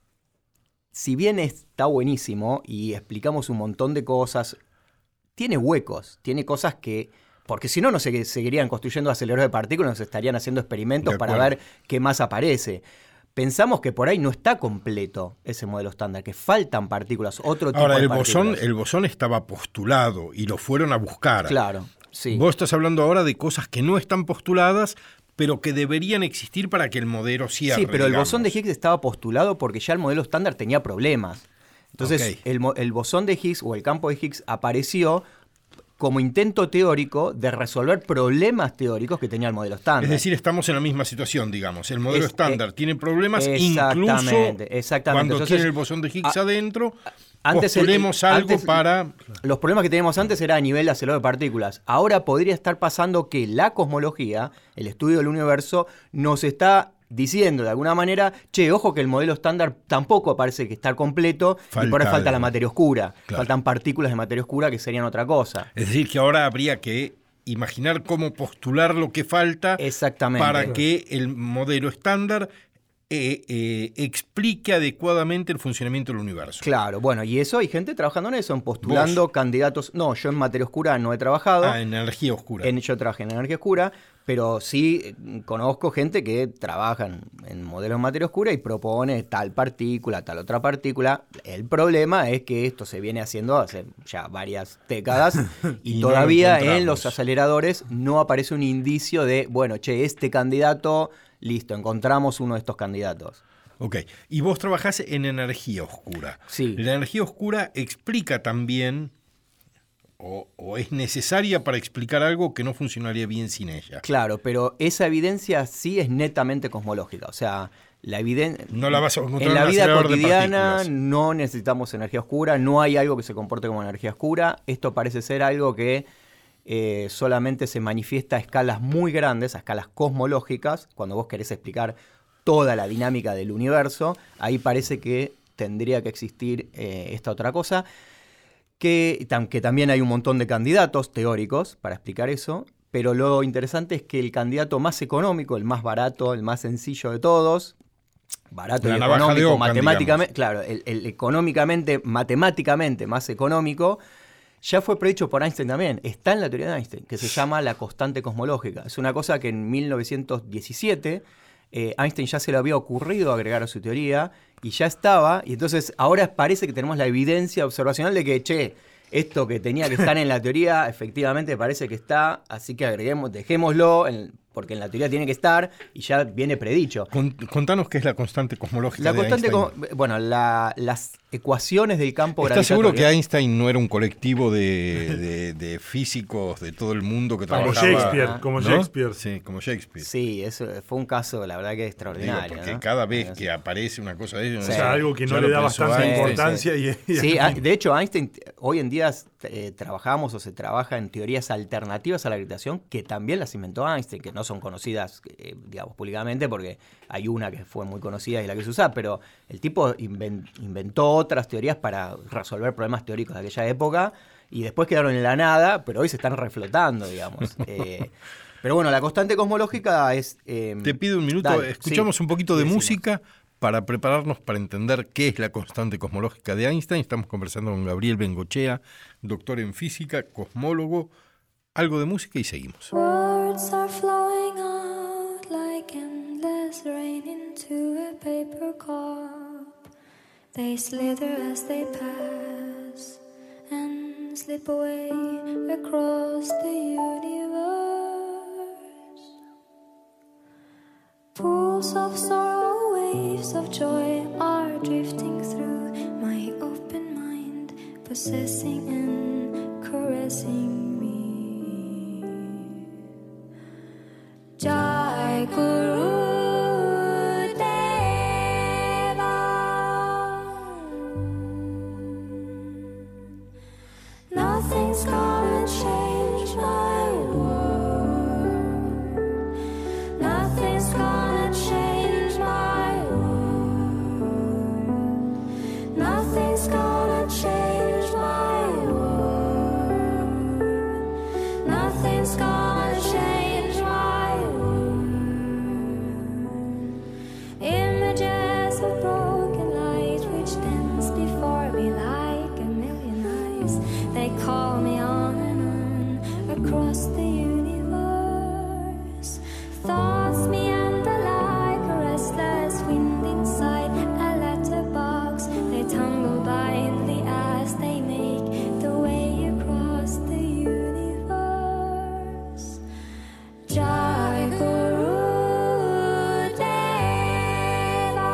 si bien está buenísimo y explicamos un montón de cosas, tiene huecos, tiene cosas que... Porque si no, no se seguirían construyendo aceleradores de partículas, nos estarían haciendo experimentos De para acuerdo. ver qué más aparece. Pensamos que por ahí no está completo ese modelo estándar, que faltan partículas, otro tipo Ahora, de el bosón, partículas. el bosón estaba postulado y lo fueron a buscar. Claro, sí. Vos estás hablando ahora de cosas que no están postuladas, pero que deberían existir para que el modelo cierre. Sí, pero el digamos. bosón de Higgs estaba postulado porque ya el modelo estándar tenía problemas. Entonces, Ok. el, mo- el bosón de Higgs o el campo de Higgs apareció como intento teórico de resolver problemas teóricos que tenía el modelo estándar. Es decir, estamos en la misma situación, digamos. El modelo Es- estándar eh, tiene problemas, exactamente, incluso exactamente. cuando Entonces, tiene el bosón de Higgs a- adentro, antes el- postulemos algo antes- para... Los problemas que teníamos antes era a nivel de acelerador de partículas. Ahora podría estar pasando que la cosmología, el estudio del universo, nos está diciendo de alguna manera, che, ojo que el modelo estándar tampoco parece que está completo y Falta por ahí falta la algo. materia oscura. Claro. Faltan partículas de materia oscura que serían otra cosa. Es decir, que ahora habría que imaginar cómo postular lo que falta Exactamente. para que el modelo estándar eh, eh, explique adecuadamente el funcionamiento del universo. Claro, bueno, y eso hay gente trabajando en eso, en postulando candidatos. No, yo en materia oscura no he trabajado. Ah, en energía oscura. En, yo trabajé en energía oscura, pero sí eh, conozco gente que trabaja en, en modelos de materia oscura y propone tal partícula, tal otra partícula. El problema es que esto se viene haciendo hace ya varias décadas y, Y no lo todavía en encontramos. los aceleradores no aparece un indicio de, bueno, che, este candidato, listo, encontramos uno de estos candidatos. Ok, y vos trabajás en energía oscura. Sí. La energía oscura explica también, o, o es necesaria para explicar algo que no funcionaría bien sin ella. Claro, pero esa evidencia sí es netamente cosmológica, o sea... La evidencia No la vas a encontrar en en la un vida acelerador de cotidiana partículas. no necesitamos energía oscura, no hay algo que se comporte como energía oscura. Esto parece ser algo que eh, solamente se manifiesta a escalas muy grandes, a escalas cosmológicas. Cuando vos querés explicar toda la dinámica del universo, ahí parece que tendría que existir eh, esta otra cosa. Que, tam- que también hay un montón de candidatos teóricos para explicar eso. Pero lo interesante es que el candidato más económico, el más barato, el más sencillo de todos, barato La y navaja de económico, Ockham, matemáticamente, claro, el, el económicamente, matemáticamente más económico, ya fue predicho por Einstein también. Está en la teoría de Einstein, que se llama la constante cosmológica. Es una cosa que en mil novecientos diecisiete eh, Einstein ya se le había ocurrido agregar a su teoría y ya estaba. Y entonces ahora parece que tenemos la evidencia observacional de que, che, esto que tenía que estar en la teoría efectivamente parece que está, así que agreguemos, dejémoslo en- porque en la teoría tiene que estar y ya viene predicho. Contanos qué es la constante cosmológica La de constante, Einstein. co- bueno, la, las ecuaciones del campo ¿Estás gravitatorio. seguro que Einstein no era un colectivo de, de, de físicos de todo el mundo que Como trabajaba? Shakespeare, Ah, como ¿no? Shakespeare. Sí, como Shakespeare. Sí, eso fue un caso, la verdad que Digo, extraordinario. porque ¿no? cada vez Pero que aparece una cosa de ellos, Sí. O sea, algo que ya no lo le da pensó bastante Einstein. importancia. Y, y- Sí, ah, de hecho Einstein hoy en día eh, trabajamos o se trabaja en teorías alternativas a la gravitación que también las inventó Einstein, que no son conocidas, eh, digamos, públicamente, porque hay una que fue muy conocida y la que se usa, pero el tipo inven- inventó otras teorías para resolver problemas teóricos de aquella época y después quedaron en la nada, pero hoy se están reflotando, digamos. Eh, pero bueno, la constante cosmológica es... eh, Te pido un minuto, dale, escuchamos sí, un poquito de decimos. música para prepararnos para entender qué es la constante cosmológica de Einstein. Estamos conversando con Gabriel Bengochea, doctor en física, cosmólogo. Algo de música y seguimos. Words are flowing out like endless rain into a paper cup. They slither as they pass and slip away across the universe. Pools of sorrow, waves of joy are drifting through my open mind, possessing and caressing me. Jai Guru Deva. Nothing's gonna change my world. Nothing's gonna change my world. Nothing's gonna change my world. Nothing's gonna change my world. Images of broken light which dance before me like a million eyes. They call me on and on across the universe. Thoughts meander like a restless wind inside a letterbox. They tumble blindly as they make the way across the universe. Jai Guru Deva.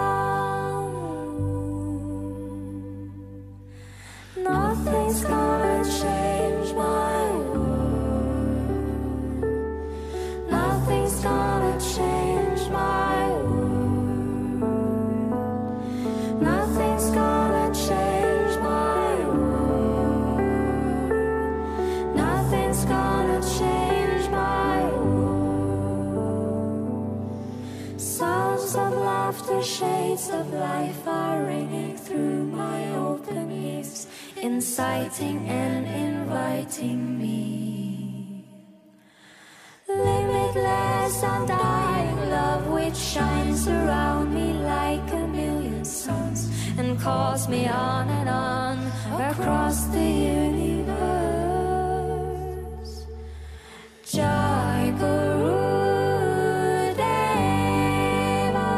Nothing's gonna change my world. Nothing's gonna change my world. Nothing's gonna change my world. Nothing's gonna change my world. Sounds of laughter, shades of life are ringing through my open ears, inciting and inviting me. Limitless, undying love which shines around me like a million suns and calls me on and on across the universe. Jai Guru Deva.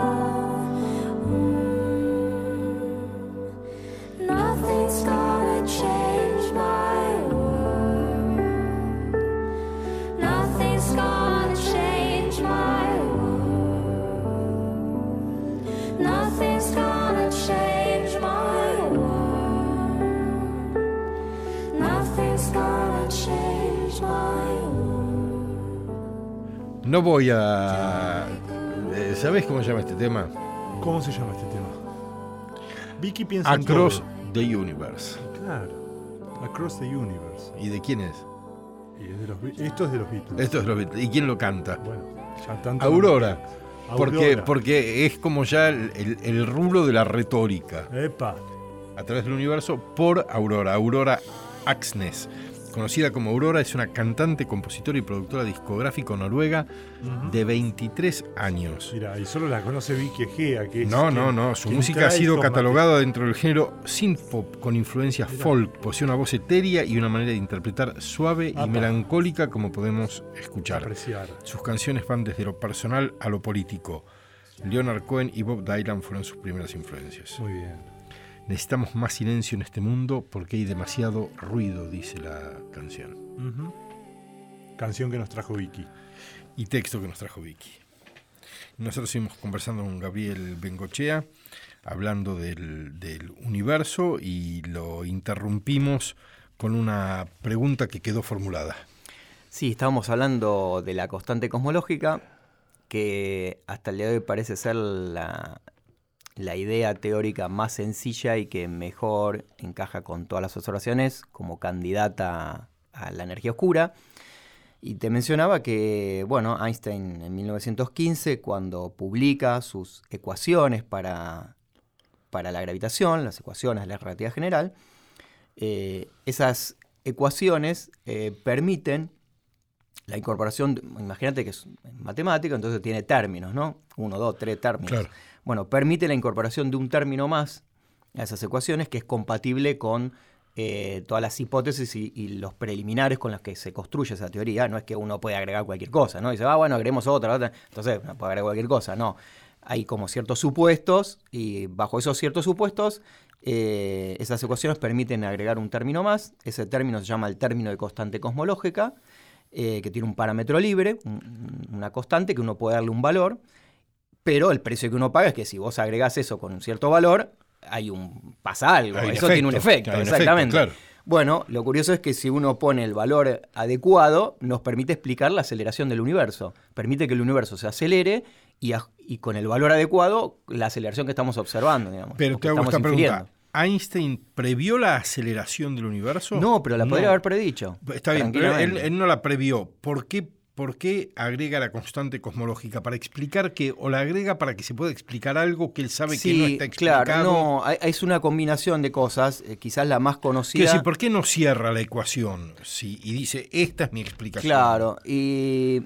Mm. Nothing's gonna change my world. Nothing's gonna change my world. Nothing's gonna change my world. Nothing's gonna change my world. No voy a... eh, ¿Sabés cómo se llama este tema? ¿Cómo se llama este tema? Vicky piensa en Across todo. the Universe. Claro. Across the Universe. ¿Y de quién es? Y es de los, Be- esto es de los Beatles. Esto es lo que- ¿Y quién lo canta? Bueno, ya tanto. Aurora. Porque, Aurora. porque es como ya el, el, el rulo de la retórica. Epa. A través del universo por Aurora. Aurora Aksnes. Conocida como Aurora, es una cantante, compositora y productora discográfica noruega de veintitrés años. Mira, y solo la conoce Vicky Egea, que es No, quien- no, no. Su quien música ha trae sido estos catalogada dentro del género synth-pop con influencias folk. Posee una voz etérea y una manera de interpretar suave y Apa. melancólica, como podemos materiales escuchar. a apreciar. Sus canciones van desde lo personal a lo político. Leonard Cohen y Bob Dylan fueron sus primeras influencias. Muy bien. Necesitamos más silencio en este mundo porque hay demasiado ruido, dice la canción. Ujú. Canción que nos trajo Vicky. Y texto que nos trajo Vicky. Nosotros seguimos conversando con Gabriel Bengochea, hablando del, del universo, y lo interrumpimos con una pregunta que quedó formulada. Sí, estábamos hablando de la constante cosmológica, que hasta el día de hoy parece ser la, la idea teórica más sencilla y que mejor encaja con todas las observaciones como candidata a la energía oscura. Y te mencionaba que, bueno, Einstein en mil novecientos quince, cuando publica sus ecuaciones para, para la gravitación, las ecuaciones de la relatividad general, eh, esas ecuaciones eh, permiten la incorporación, de, imagínate que es matemática, entonces tiene términos, ¿no? Uno, dos, tres términos. Claro. Bueno, permite la incorporación de un término más a esas ecuaciones que es compatible con eh, todas las hipótesis y, y los preliminares con los que se construye esa teoría. No es que uno puede agregar cualquier cosa, ¿no? Dice, ah, bueno, agreguemos otra, otra. Entonces, no puede agregar cualquier cosa, no. Hay como ciertos supuestos y bajo esos ciertos supuestos eh, esas ecuaciones permiten agregar un término más. Ese término se llama el término de constante cosmológica, eh, que tiene un parámetro libre, un, una constante que uno puede darle un valor, pero el precio que uno paga es que si vos agregás eso con un cierto valor, hay un pasa algo, Hay eso efecto, tiene un efecto, hay un exactamente. efecto, claro. Bueno, lo curioso es que si uno pone el valor adecuado, nos permite explicar la aceleración del universo. Permite que el universo se acelere y, a, y con el valor adecuado, la aceleración que estamos observando, digamos. Pero te hago estamos esta pregunta. infiriendo. ¿Einstein previó la aceleración del universo? No, pero la podría No. haber predicho. Está bien, pero él, tranquilamente. él no la previó. ¿Por qué, ¿Por qué agrega la constante cosmológica? ¿Para explicar que, o la agrega para que se pueda explicar algo que él sabe Sí, que no está explicado? claro, no, hay- es una combinación de cosas, eh, quizás la más Quiero conocida. decir, ¿por qué no cierra la ecuación sí, y dice, esta es mi explicación? Claro, y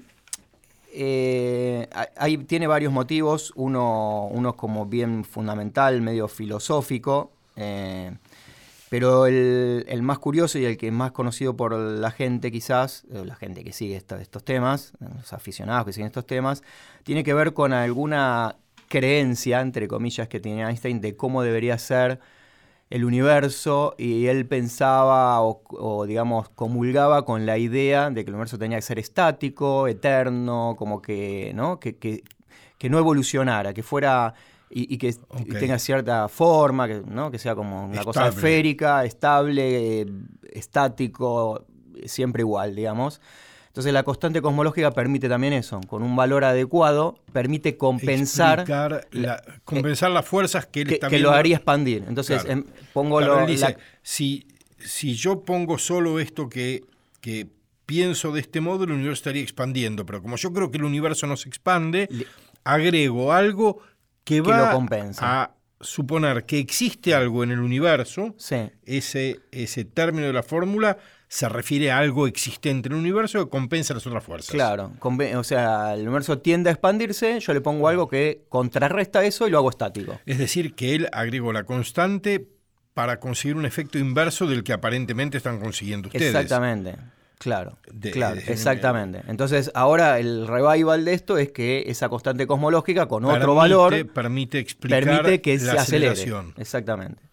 eh, ahí tiene varios motivos, uno, uno es como bien fundamental, medio filosófico, eh, pero el, el más curioso y el que es más conocido por la gente quizás, eh, la gente que sigue esta- estos temas, los aficionados que siguen estos temas, tiene que ver con alguna creencia, entre comillas, que tiene Einstein de cómo debería ser el universo, y él pensaba o, o, digamos, comulgaba con la idea de que el universo tenía que ser estático, eterno, como que, ¿no? que, que, que no evolucionara, que fuera y, y que Ok. tenga cierta forma, que, ¿no? que sea como una cosa Estable. esférica, estable, eh, estático, siempre igual, digamos. Entonces la constante cosmológica permite también eso, con un valor adecuado, permite compensar Explicar la- la- compensar las fuerzas que él que, está que viendo. lo haría expandir. Entonces Claro. em, pongo Claro, lo, él dice, la- si, si yo pongo solo esto que, que pienso de este modo, el universo estaría expandiendo, pero como yo creo que el universo no se expande, Le- agrego algo que Que va lo compensa. a suponer que existe algo en el universo. sí. Ese, ese término de la fórmula se refiere a algo existente en el universo que compensa las otras fuerzas. Claro, conven- o sea, el universo tiende a expandirse, yo le pongo algo que contrarresta eso y lo hago estático. Es decir, que él agregó la constante para conseguir un efecto inverso del que aparentemente están consiguiendo ustedes. Exactamente, claro, De- claro, de- exactamente. Entonces, ahora el revival de esto es que esa constante cosmológica con otro Permite- valor Permite explicar permite que la se acelere. aceleración. Exactamente,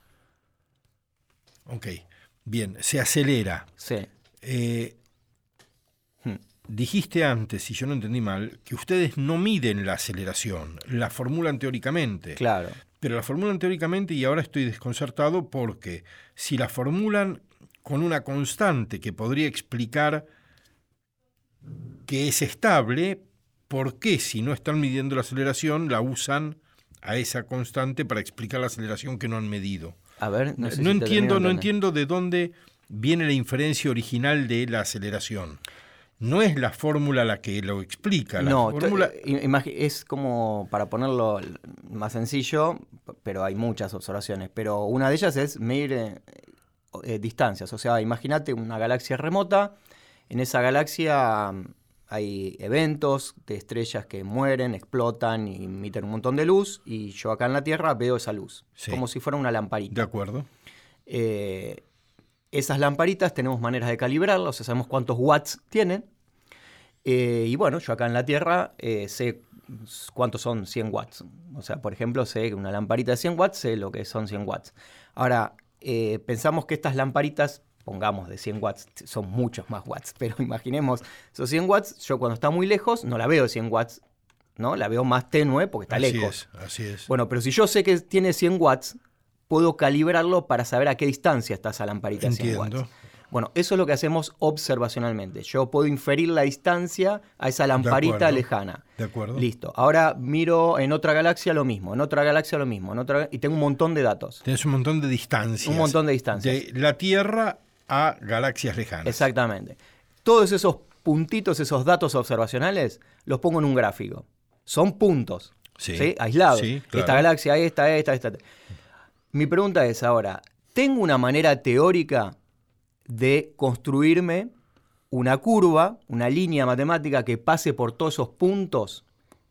Ok, bien, se acelera. sí. Eh, Hmm. Dijiste antes, si yo no entendí mal, que ustedes no miden la aceleración, la formulan teóricamente. Claro. Pero la formulan teóricamente y ahora estoy desconcertado porque si la formulan con una constante que podría explicar que es estable, ¿por qué si no están midiendo la aceleración la usan a esa constante para explicar la aceleración que no han medido? A ver, no, No, sé si te entiendo, termino de no entender. entiendo de dónde viene la inferencia original de la aceleración. No es la fórmula la que lo explica. La No, fórmula... to- i- imagi- es como, para ponerlo l- más sencillo, p- pero hay muchas observaciones, pero una de ellas es medir eh, eh, distancias. O sea, imagínate una galaxia remota, en esa galaxia mm, hay eventos de estrellas que mueren, explotan y emiten un montón de luz, y yo acá en la Tierra veo esa luz, Sí. como si fuera una lamparita. De acuerdo. Eh, esas lamparitas tenemos maneras de calibrarlas, o sea, sabemos cuántos watts tienen. Eh, y bueno, yo acá en la Tierra eh, sé cuántos son cien watts. O sea, por ejemplo, sé que una lamparita de cien watts, sé lo que son cien watts. Ahora, eh, pensamos que estas lamparitas pongamos de cien watts, son muchos más watts, pero imaginemos esos cien watts, yo cuando está muy lejos no la veo de cien watts, ¿no? La veo más tenue porque está así lejos. Es, así es. Bueno, pero si yo sé que tiene cien watts, puedo calibrarlo para saber a qué distancia está esa lamparita de cien Entiendo. watts. Bueno, eso es lo que hacemos observacionalmente. Yo puedo inferir la distancia a esa lamparita acuerdo. lejana. De acuerdo. Listo. Ahora miro en otra galaxia lo mismo, en otra galaxia lo mismo, en otra, y tengo un montón de datos. Tienes un montón de distancias. Un montón de distancias. De la Tierra a galaxias lejanas. Exactamente. Todos esos puntitos, esos datos observacionales, los pongo en un gráfico. Son puntos, Sí. ¿sí? Aislados. Sí, claro. Esta galaxia, esta, esta, esta. Mi pregunta es ahora, ¿tengo una manera teórica de construirme una curva, una línea matemática que pase por todos esos puntos?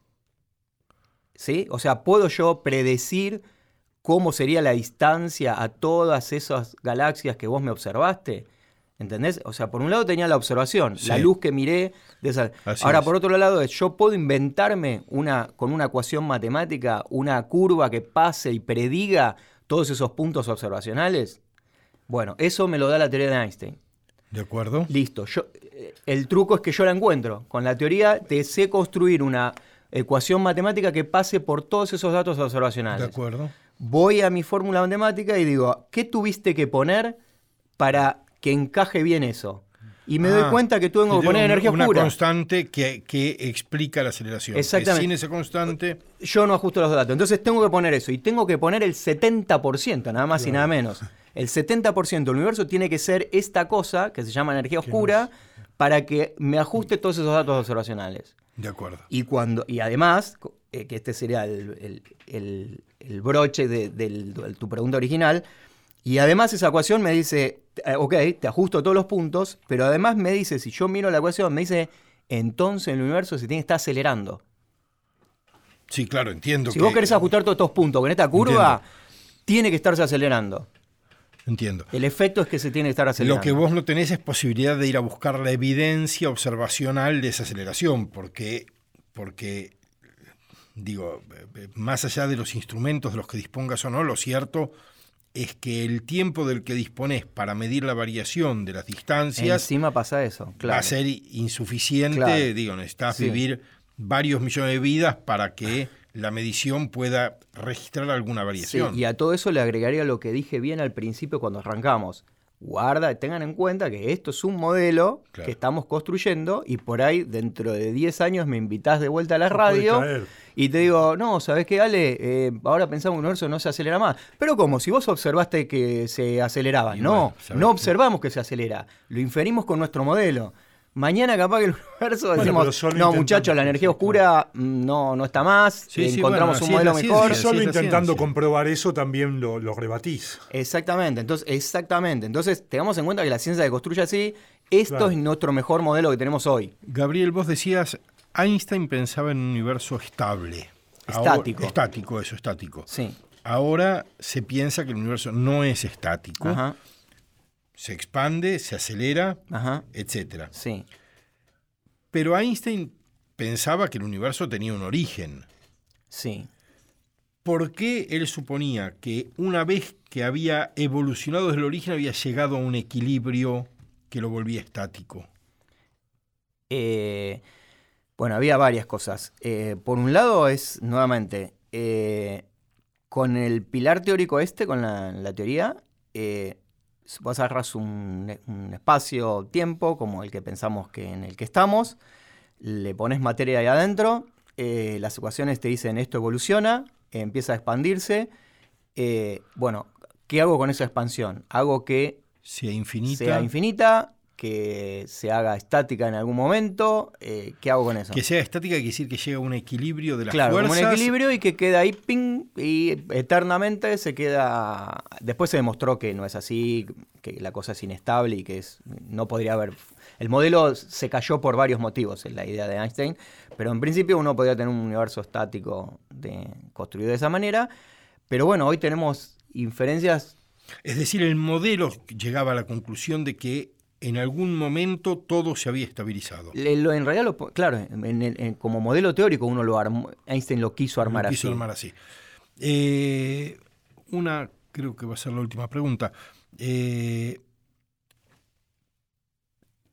¿Sí? O sea, ¿puedo yo predecir cómo sería la distancia a todas esas galaxias que vos me observaste? ¿Entendés? O sea, por un lado tenía la observación, Sí. la luz que miré de esa. Así Ahora, es. por otro lado, es, yo puedo inventarme una, con una ecuación matemática una curva que pase y prediga todos esos puntos observacionales. Bueno, eso me lo da la teoría de Einstein. ¿De acuerdo? Listo. Yo, eh, el truco es que yo la encuentro. Con la teoría te sé construir una ecuación matemática que pase por todos esos datos observacionales. De acuerdo. Voy a mi fórmula matemática y digo, ¿qué tuviste que poner para que encaje bien eso? Y me Ah, doy cuenta que tengo que tiene poner una- energía una oscura. constante que, que explica la aceleración. Exactamente. Que sin esa constante, Yo no ajusto los datos. Entonces tengo que poner eso. Y tengo que poner el setenta por ciento, nada más y nada menos. El setenta por ciento del universo tiene que ser esta cosa, que se llama energía oscura, para que me ajuste todos esos datos observacionales. de acuerdo. Y cuando y además, eh, que este sería el, el- el- el broche de, del- de tu pregunta original, y además esa ecuación me dice, eh, ok, te ajusto todos los puntos, pero además me dice, si yo miro la ecuación, me dice, entonces el universo se tiene que estar acelerando. Sí, claro, entiendo. Si que, vos querés ajustar todos estos puntos con esta curva, tiene que estarse acelerando. Entiendo. El efecto es que se tiene que estar acelerando. Lo que vos no tenés es posibilidad de ir a buscar la evidencia observacional de esa aceleración, porque, porque digo, eh, más allá de los instrumentos de los que dispongas o no, lo cierto es que el tiempo del que disponés para medir la variación de las distancias Encima pasa eso, claro. va a ser insuficiente. Claro. Digo, necesitas Sí. vivir varios millones de vidas para que la medición pueda registrar alguna Sí, variación. y a todo eso le agregaría lo que dije bien al principio cuando arrancamos. Guarda, tengan en cuenta que esto es un modelo Claro. que estamos construyendo y por ahí dentro de diez años me invitás de vuelta a la No puede radio caer. y te digo, no, ¿sabés qué, Ale? Eh, ahora pensamos que el universo no se acelera más. Pero ¿cómo? Si vos observaste que se aceleraba. Y No, bueno, ¿sabés no qué? observamos que se acelera. Lo inferimos con nuestro modelo. Mañana capaz que el universo Bueno, decimos, pero solo no intentando- muchachos, la energía oscura mm, no, no está más, Sí, sí, encontramos bueno, un así modelo es, así es, mejor. Y sí, solo así es la intentando ciencia. comprobar eso también lo, lo rebatís. Exactamente, entonces, exactamente. Entonces, tengamos en cuenta que la ciencia se construye así. Esto Claro. es nuestro mejor modelo que tenemos hoy. Gabriel, vos decías, Einstein pensaba en un universo estable. Estático. Ahora- estático, eso, estático. Sí. Ahora se piensa que el universo no es estático, Ajá. se expande, se acelera, Ajá. etcétera. Sí. Pero Einstein pensaba que el universo tenía un origen. Sí. ¿Por qué él suponía que una vez que había evolucionado desde el origen había llegado a un equilibrio que lo volvía estático? Eh, bueno, había varias cosas. Eh, por un lado es, nuevamente, eh, con el pilar teórico este, con la, la teoría, eh, vos agarras un, un espacio-tiempo como el que pensamos que en el que estamos, le pones materia ahí adentro, eh, las ecuaciones te dicen esto evoluciona, eh, empieza a expandirse. Eh, bueno, ¿qué hago con esa expansión? Hago que Sea infinita. sea infinita, que se haga estática en algún momento. Eh, ¿Qué hago con eso? Que sea estática quiere decir que llega a un equilibrio de las Claro, como fuerzas. un equilibrio y que queda ahí, ping, y eternamente se queda... Después se demostró que no es así, que la cosa es inestable y que es no podría haber... El modelo se cayó por varios motivos, en la idea de Einstein, pero en principio uno podría tener un universo estático de, construido de esa manera. Pero bueno, hoy tenemos inferencias... Es decir, el modelo llegaba a la conclusión de que en algún momento todo se había estabilizado. le- lo- en realidad, lo, claro, en el- en- como modelo teórico uno lo armó, Einstein lo quiso armar Lo quiso así. armar así. Eh, una, creo que va a ser la última pregunta. Eh,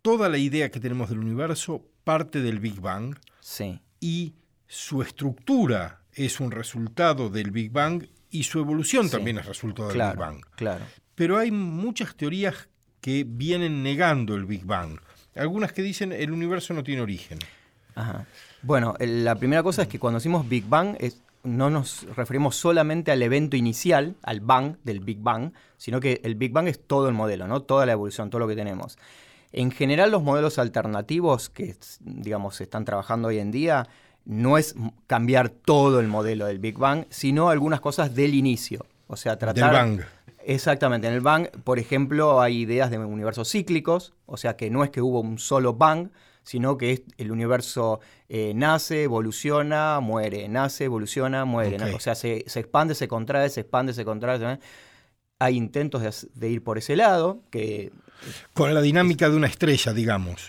toda la idea que tenemos del universo parte del Big Bang. Sí. Y su estructura es un resultado del Big Bang y su evolución Sí. también es resultado del Claro, Big Bang. claro. Pero hay muchas teorías que vienen negando el Big Bang. Algunas que dicen el universo no tiene origen. Ajá. Bueno, el- la primera cosa es que cuando decimos Big Bang es, no nos referimos solamente al evento inicial, al Bang del Big Bang, sino que el Big Bang es todo el modelo, ¿no? Toda la evolución, todo lo que tenemos. En general, los modelos alternativos que, digamos, se están trabajando hoy en día no es m- cambiar todo el modelo del Big Bang, sino algunas cosas del inicio. O sea, tratar... Del Bang. Exactamente. En el Bang, por ejemplo, hay ideas de universos cíclicos, o sea que no es que hubo un solo Bang, sino que es- el universo eh, nace, evoluciona, muere, nace, evoluciona, muere. ¿no? Ok. O sea, se, se expande, se contrae, se expande, se contrae. ¿no? Hay intentos de, hac- de ir por ese lado, que, Con la dinámica de una estrella, digamos.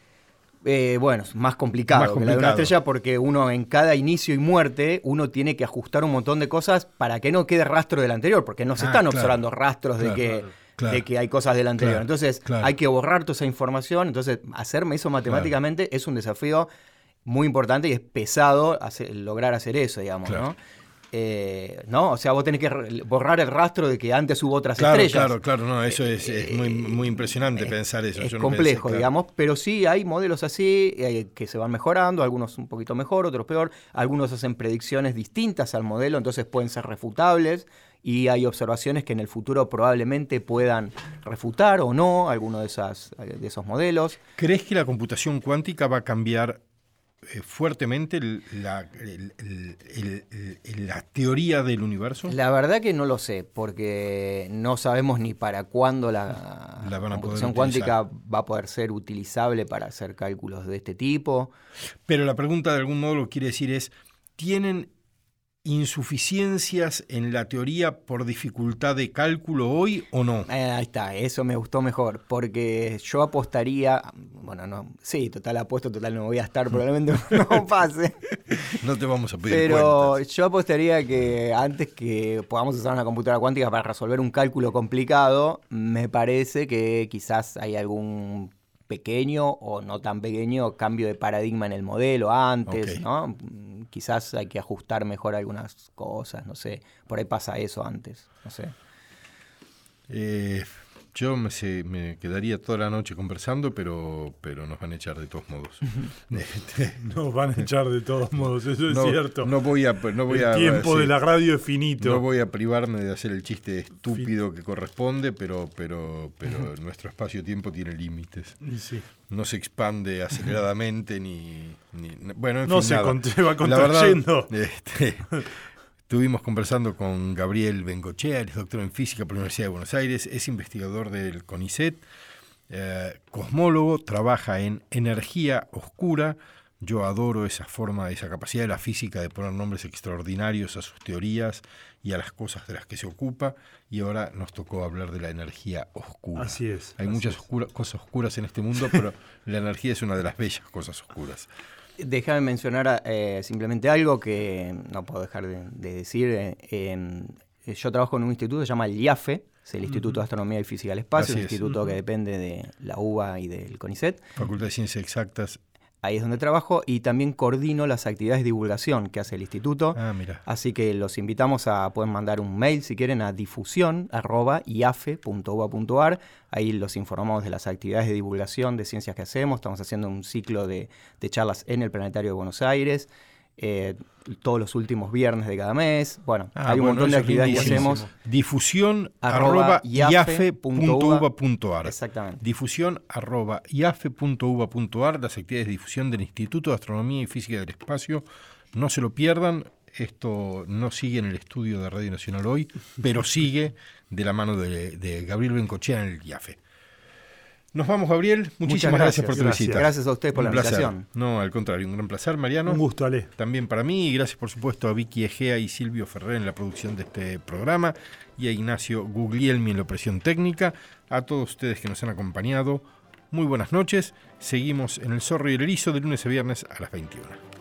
eh, bueno, es más complicado, Más que la de una complicado. estrella porque uno en cada inicio y muerte, uno tiene que ajustar un montón de cosas para que no quede rastro del anterior, porque no se Ah, están claro. observando rastros Claro, de que... claro. de que hay cosas del anterior. Claro, Entonces, claro. hay que borrar toda esa información. Entonces, hacerme eso matemáticamente es un desafío muy importante y es pesado hacer- lograr hacer eso, digamos, Claro. ¿no? Eh, ¿no? O sea, vos tenés que re- borrar el rastro de que antes hubo otras Claro, estrellas. claro, claro. No, eso es, es muy, muy impresionante pensar eso. Es Yo no complejo, pensé, claro. digamos, pero sí hay modelos así eh, que se van mejorando, algunos un poquito mejor, otros peor, algunos hacen predicciones distintas al modelo, entonces pueden ser refutables y hay observaciones que en el futuro probablemente puedan refutar o no alguno de, esas, de esos modelos. ¿Crees que la computación cuántica va a cambiar eh, fuertemente el- la, el- el- el- el- la teoría del universo? La verdad que no lo sé, porque no sabemos ni para cuándo la, La van a poder computación utilizar. cuántica va a poder ser utilizable para hacer cálculos de este tipo. Pero la pregunta de algún modo lo que quiere decir es, ¿tienen insuficiencias en la teoría por dificultad de cálculo hoy o no? Eh, ahí está, eso me gustó mejor, porque yo apostaría, bueno, no, sí, total apuesto, total no voy a estar, probablemente no pase, No te vamos a pedir pero cuentas. yo apostaría que antes que podamos usar una computadora cuántica para resolver un cálculo complicado, me parece que quizás hay algún pequeño o no tan pequeño cambio de paradigma en el modelo antes, Ok. ¿no? Mm, Quizás hay que ajustar mejor algunas cosas, no sé, por ahí pasa eso antes, no sé. Eh, yo me, sé- me quedaría toda la noche conversando, pero, pero nos van a echar de todos modos. Este, Nos van a echar de todos modos, eso es no, cierto. no voy a... No voy el a tiempo sí, de la radio es finito. no voy a privarme de hacer el chiste estúpido que corresponde, pero, pero, pero nuestro espacio-tiempo tiene límites. Y sí. No se expande aceleradamente ni, ni- bueno, en No fin, se nada. con- se va La verdad, contrayendo. este, estuvimos conversando con Gabriel Bengochea, él es doctor en física por la Universidad de Buenos Aires, es investigador del CONICET, eh, cosmólogo, trabaja en energía oscura. Yo adoro esa forma, esa capacidad de la física de poner nombres extraordinarios a sus teorías y a las cosas de las que se ocupa, y ahora nos tocó hablar de la energía oscura. Así es. Hay así muchas es. oscura- cosas oscuras en este mundo, pero la energía es una de las bellas cosas oscuras. Déjame mencionar eh, simplemente algo que no puedo dejar de, de decir. eh, en- yo trabajo en un instituto que se llama el IAFE, es el Instituto de Astronomía y Física del Espacio, Así un es. instituto que depende de la U B A y del CONICET. Facultad de Ciencias Exactas. Ahí es donde trabajo y también coordino las actividades de divulgación que hace el instituto. Ah, mira. Así que los invitamos a, pueden mandar un mail si quieren a difusión arroba iafe punto u b a punto a r. Ahí los informamos de las actividades de divulgación de ciencias que hacemos. Estamos haciendo un ciclo de, de charlas en el Planetario de Buenos Aires, eh, todos los últimos viernes de cada mes. Bueno, Ah, hay un bueno, montón de eso es actividades que lindísimo. hacemos. Difusión Arroba arroba iafe iafe punto punto uva uva punto a r. Exactamente. Difusión arroba iafe punto uva punto a r, las actividades de difusión del Instituto de Astronomía y Física del Espacio. No se lo pierdan. Esto no sigue en el estudio de Radio Nacional hoy, pero sigue de la mano de, de Gabriel Bencochea en el IAFE. Nos vamos, Gabriel. Muchísimas Muchas gracias, por tu gracias. visita. Gracias a ustedes por Un la placer. invitación. No, al contrario, un gran placer, Mariano. Un gusto, Ale. También para mí, y gracias por supuesto a Vicky Egea y Silvio Ferrer en la producción de este programa, y a Ignacio Guglielmi en la operación técnica, a todos ustedes que nos han acompañado. Muy buenas noches, seguimos en El Zorro y el Erizo de lunes a viernes a las veintiuna.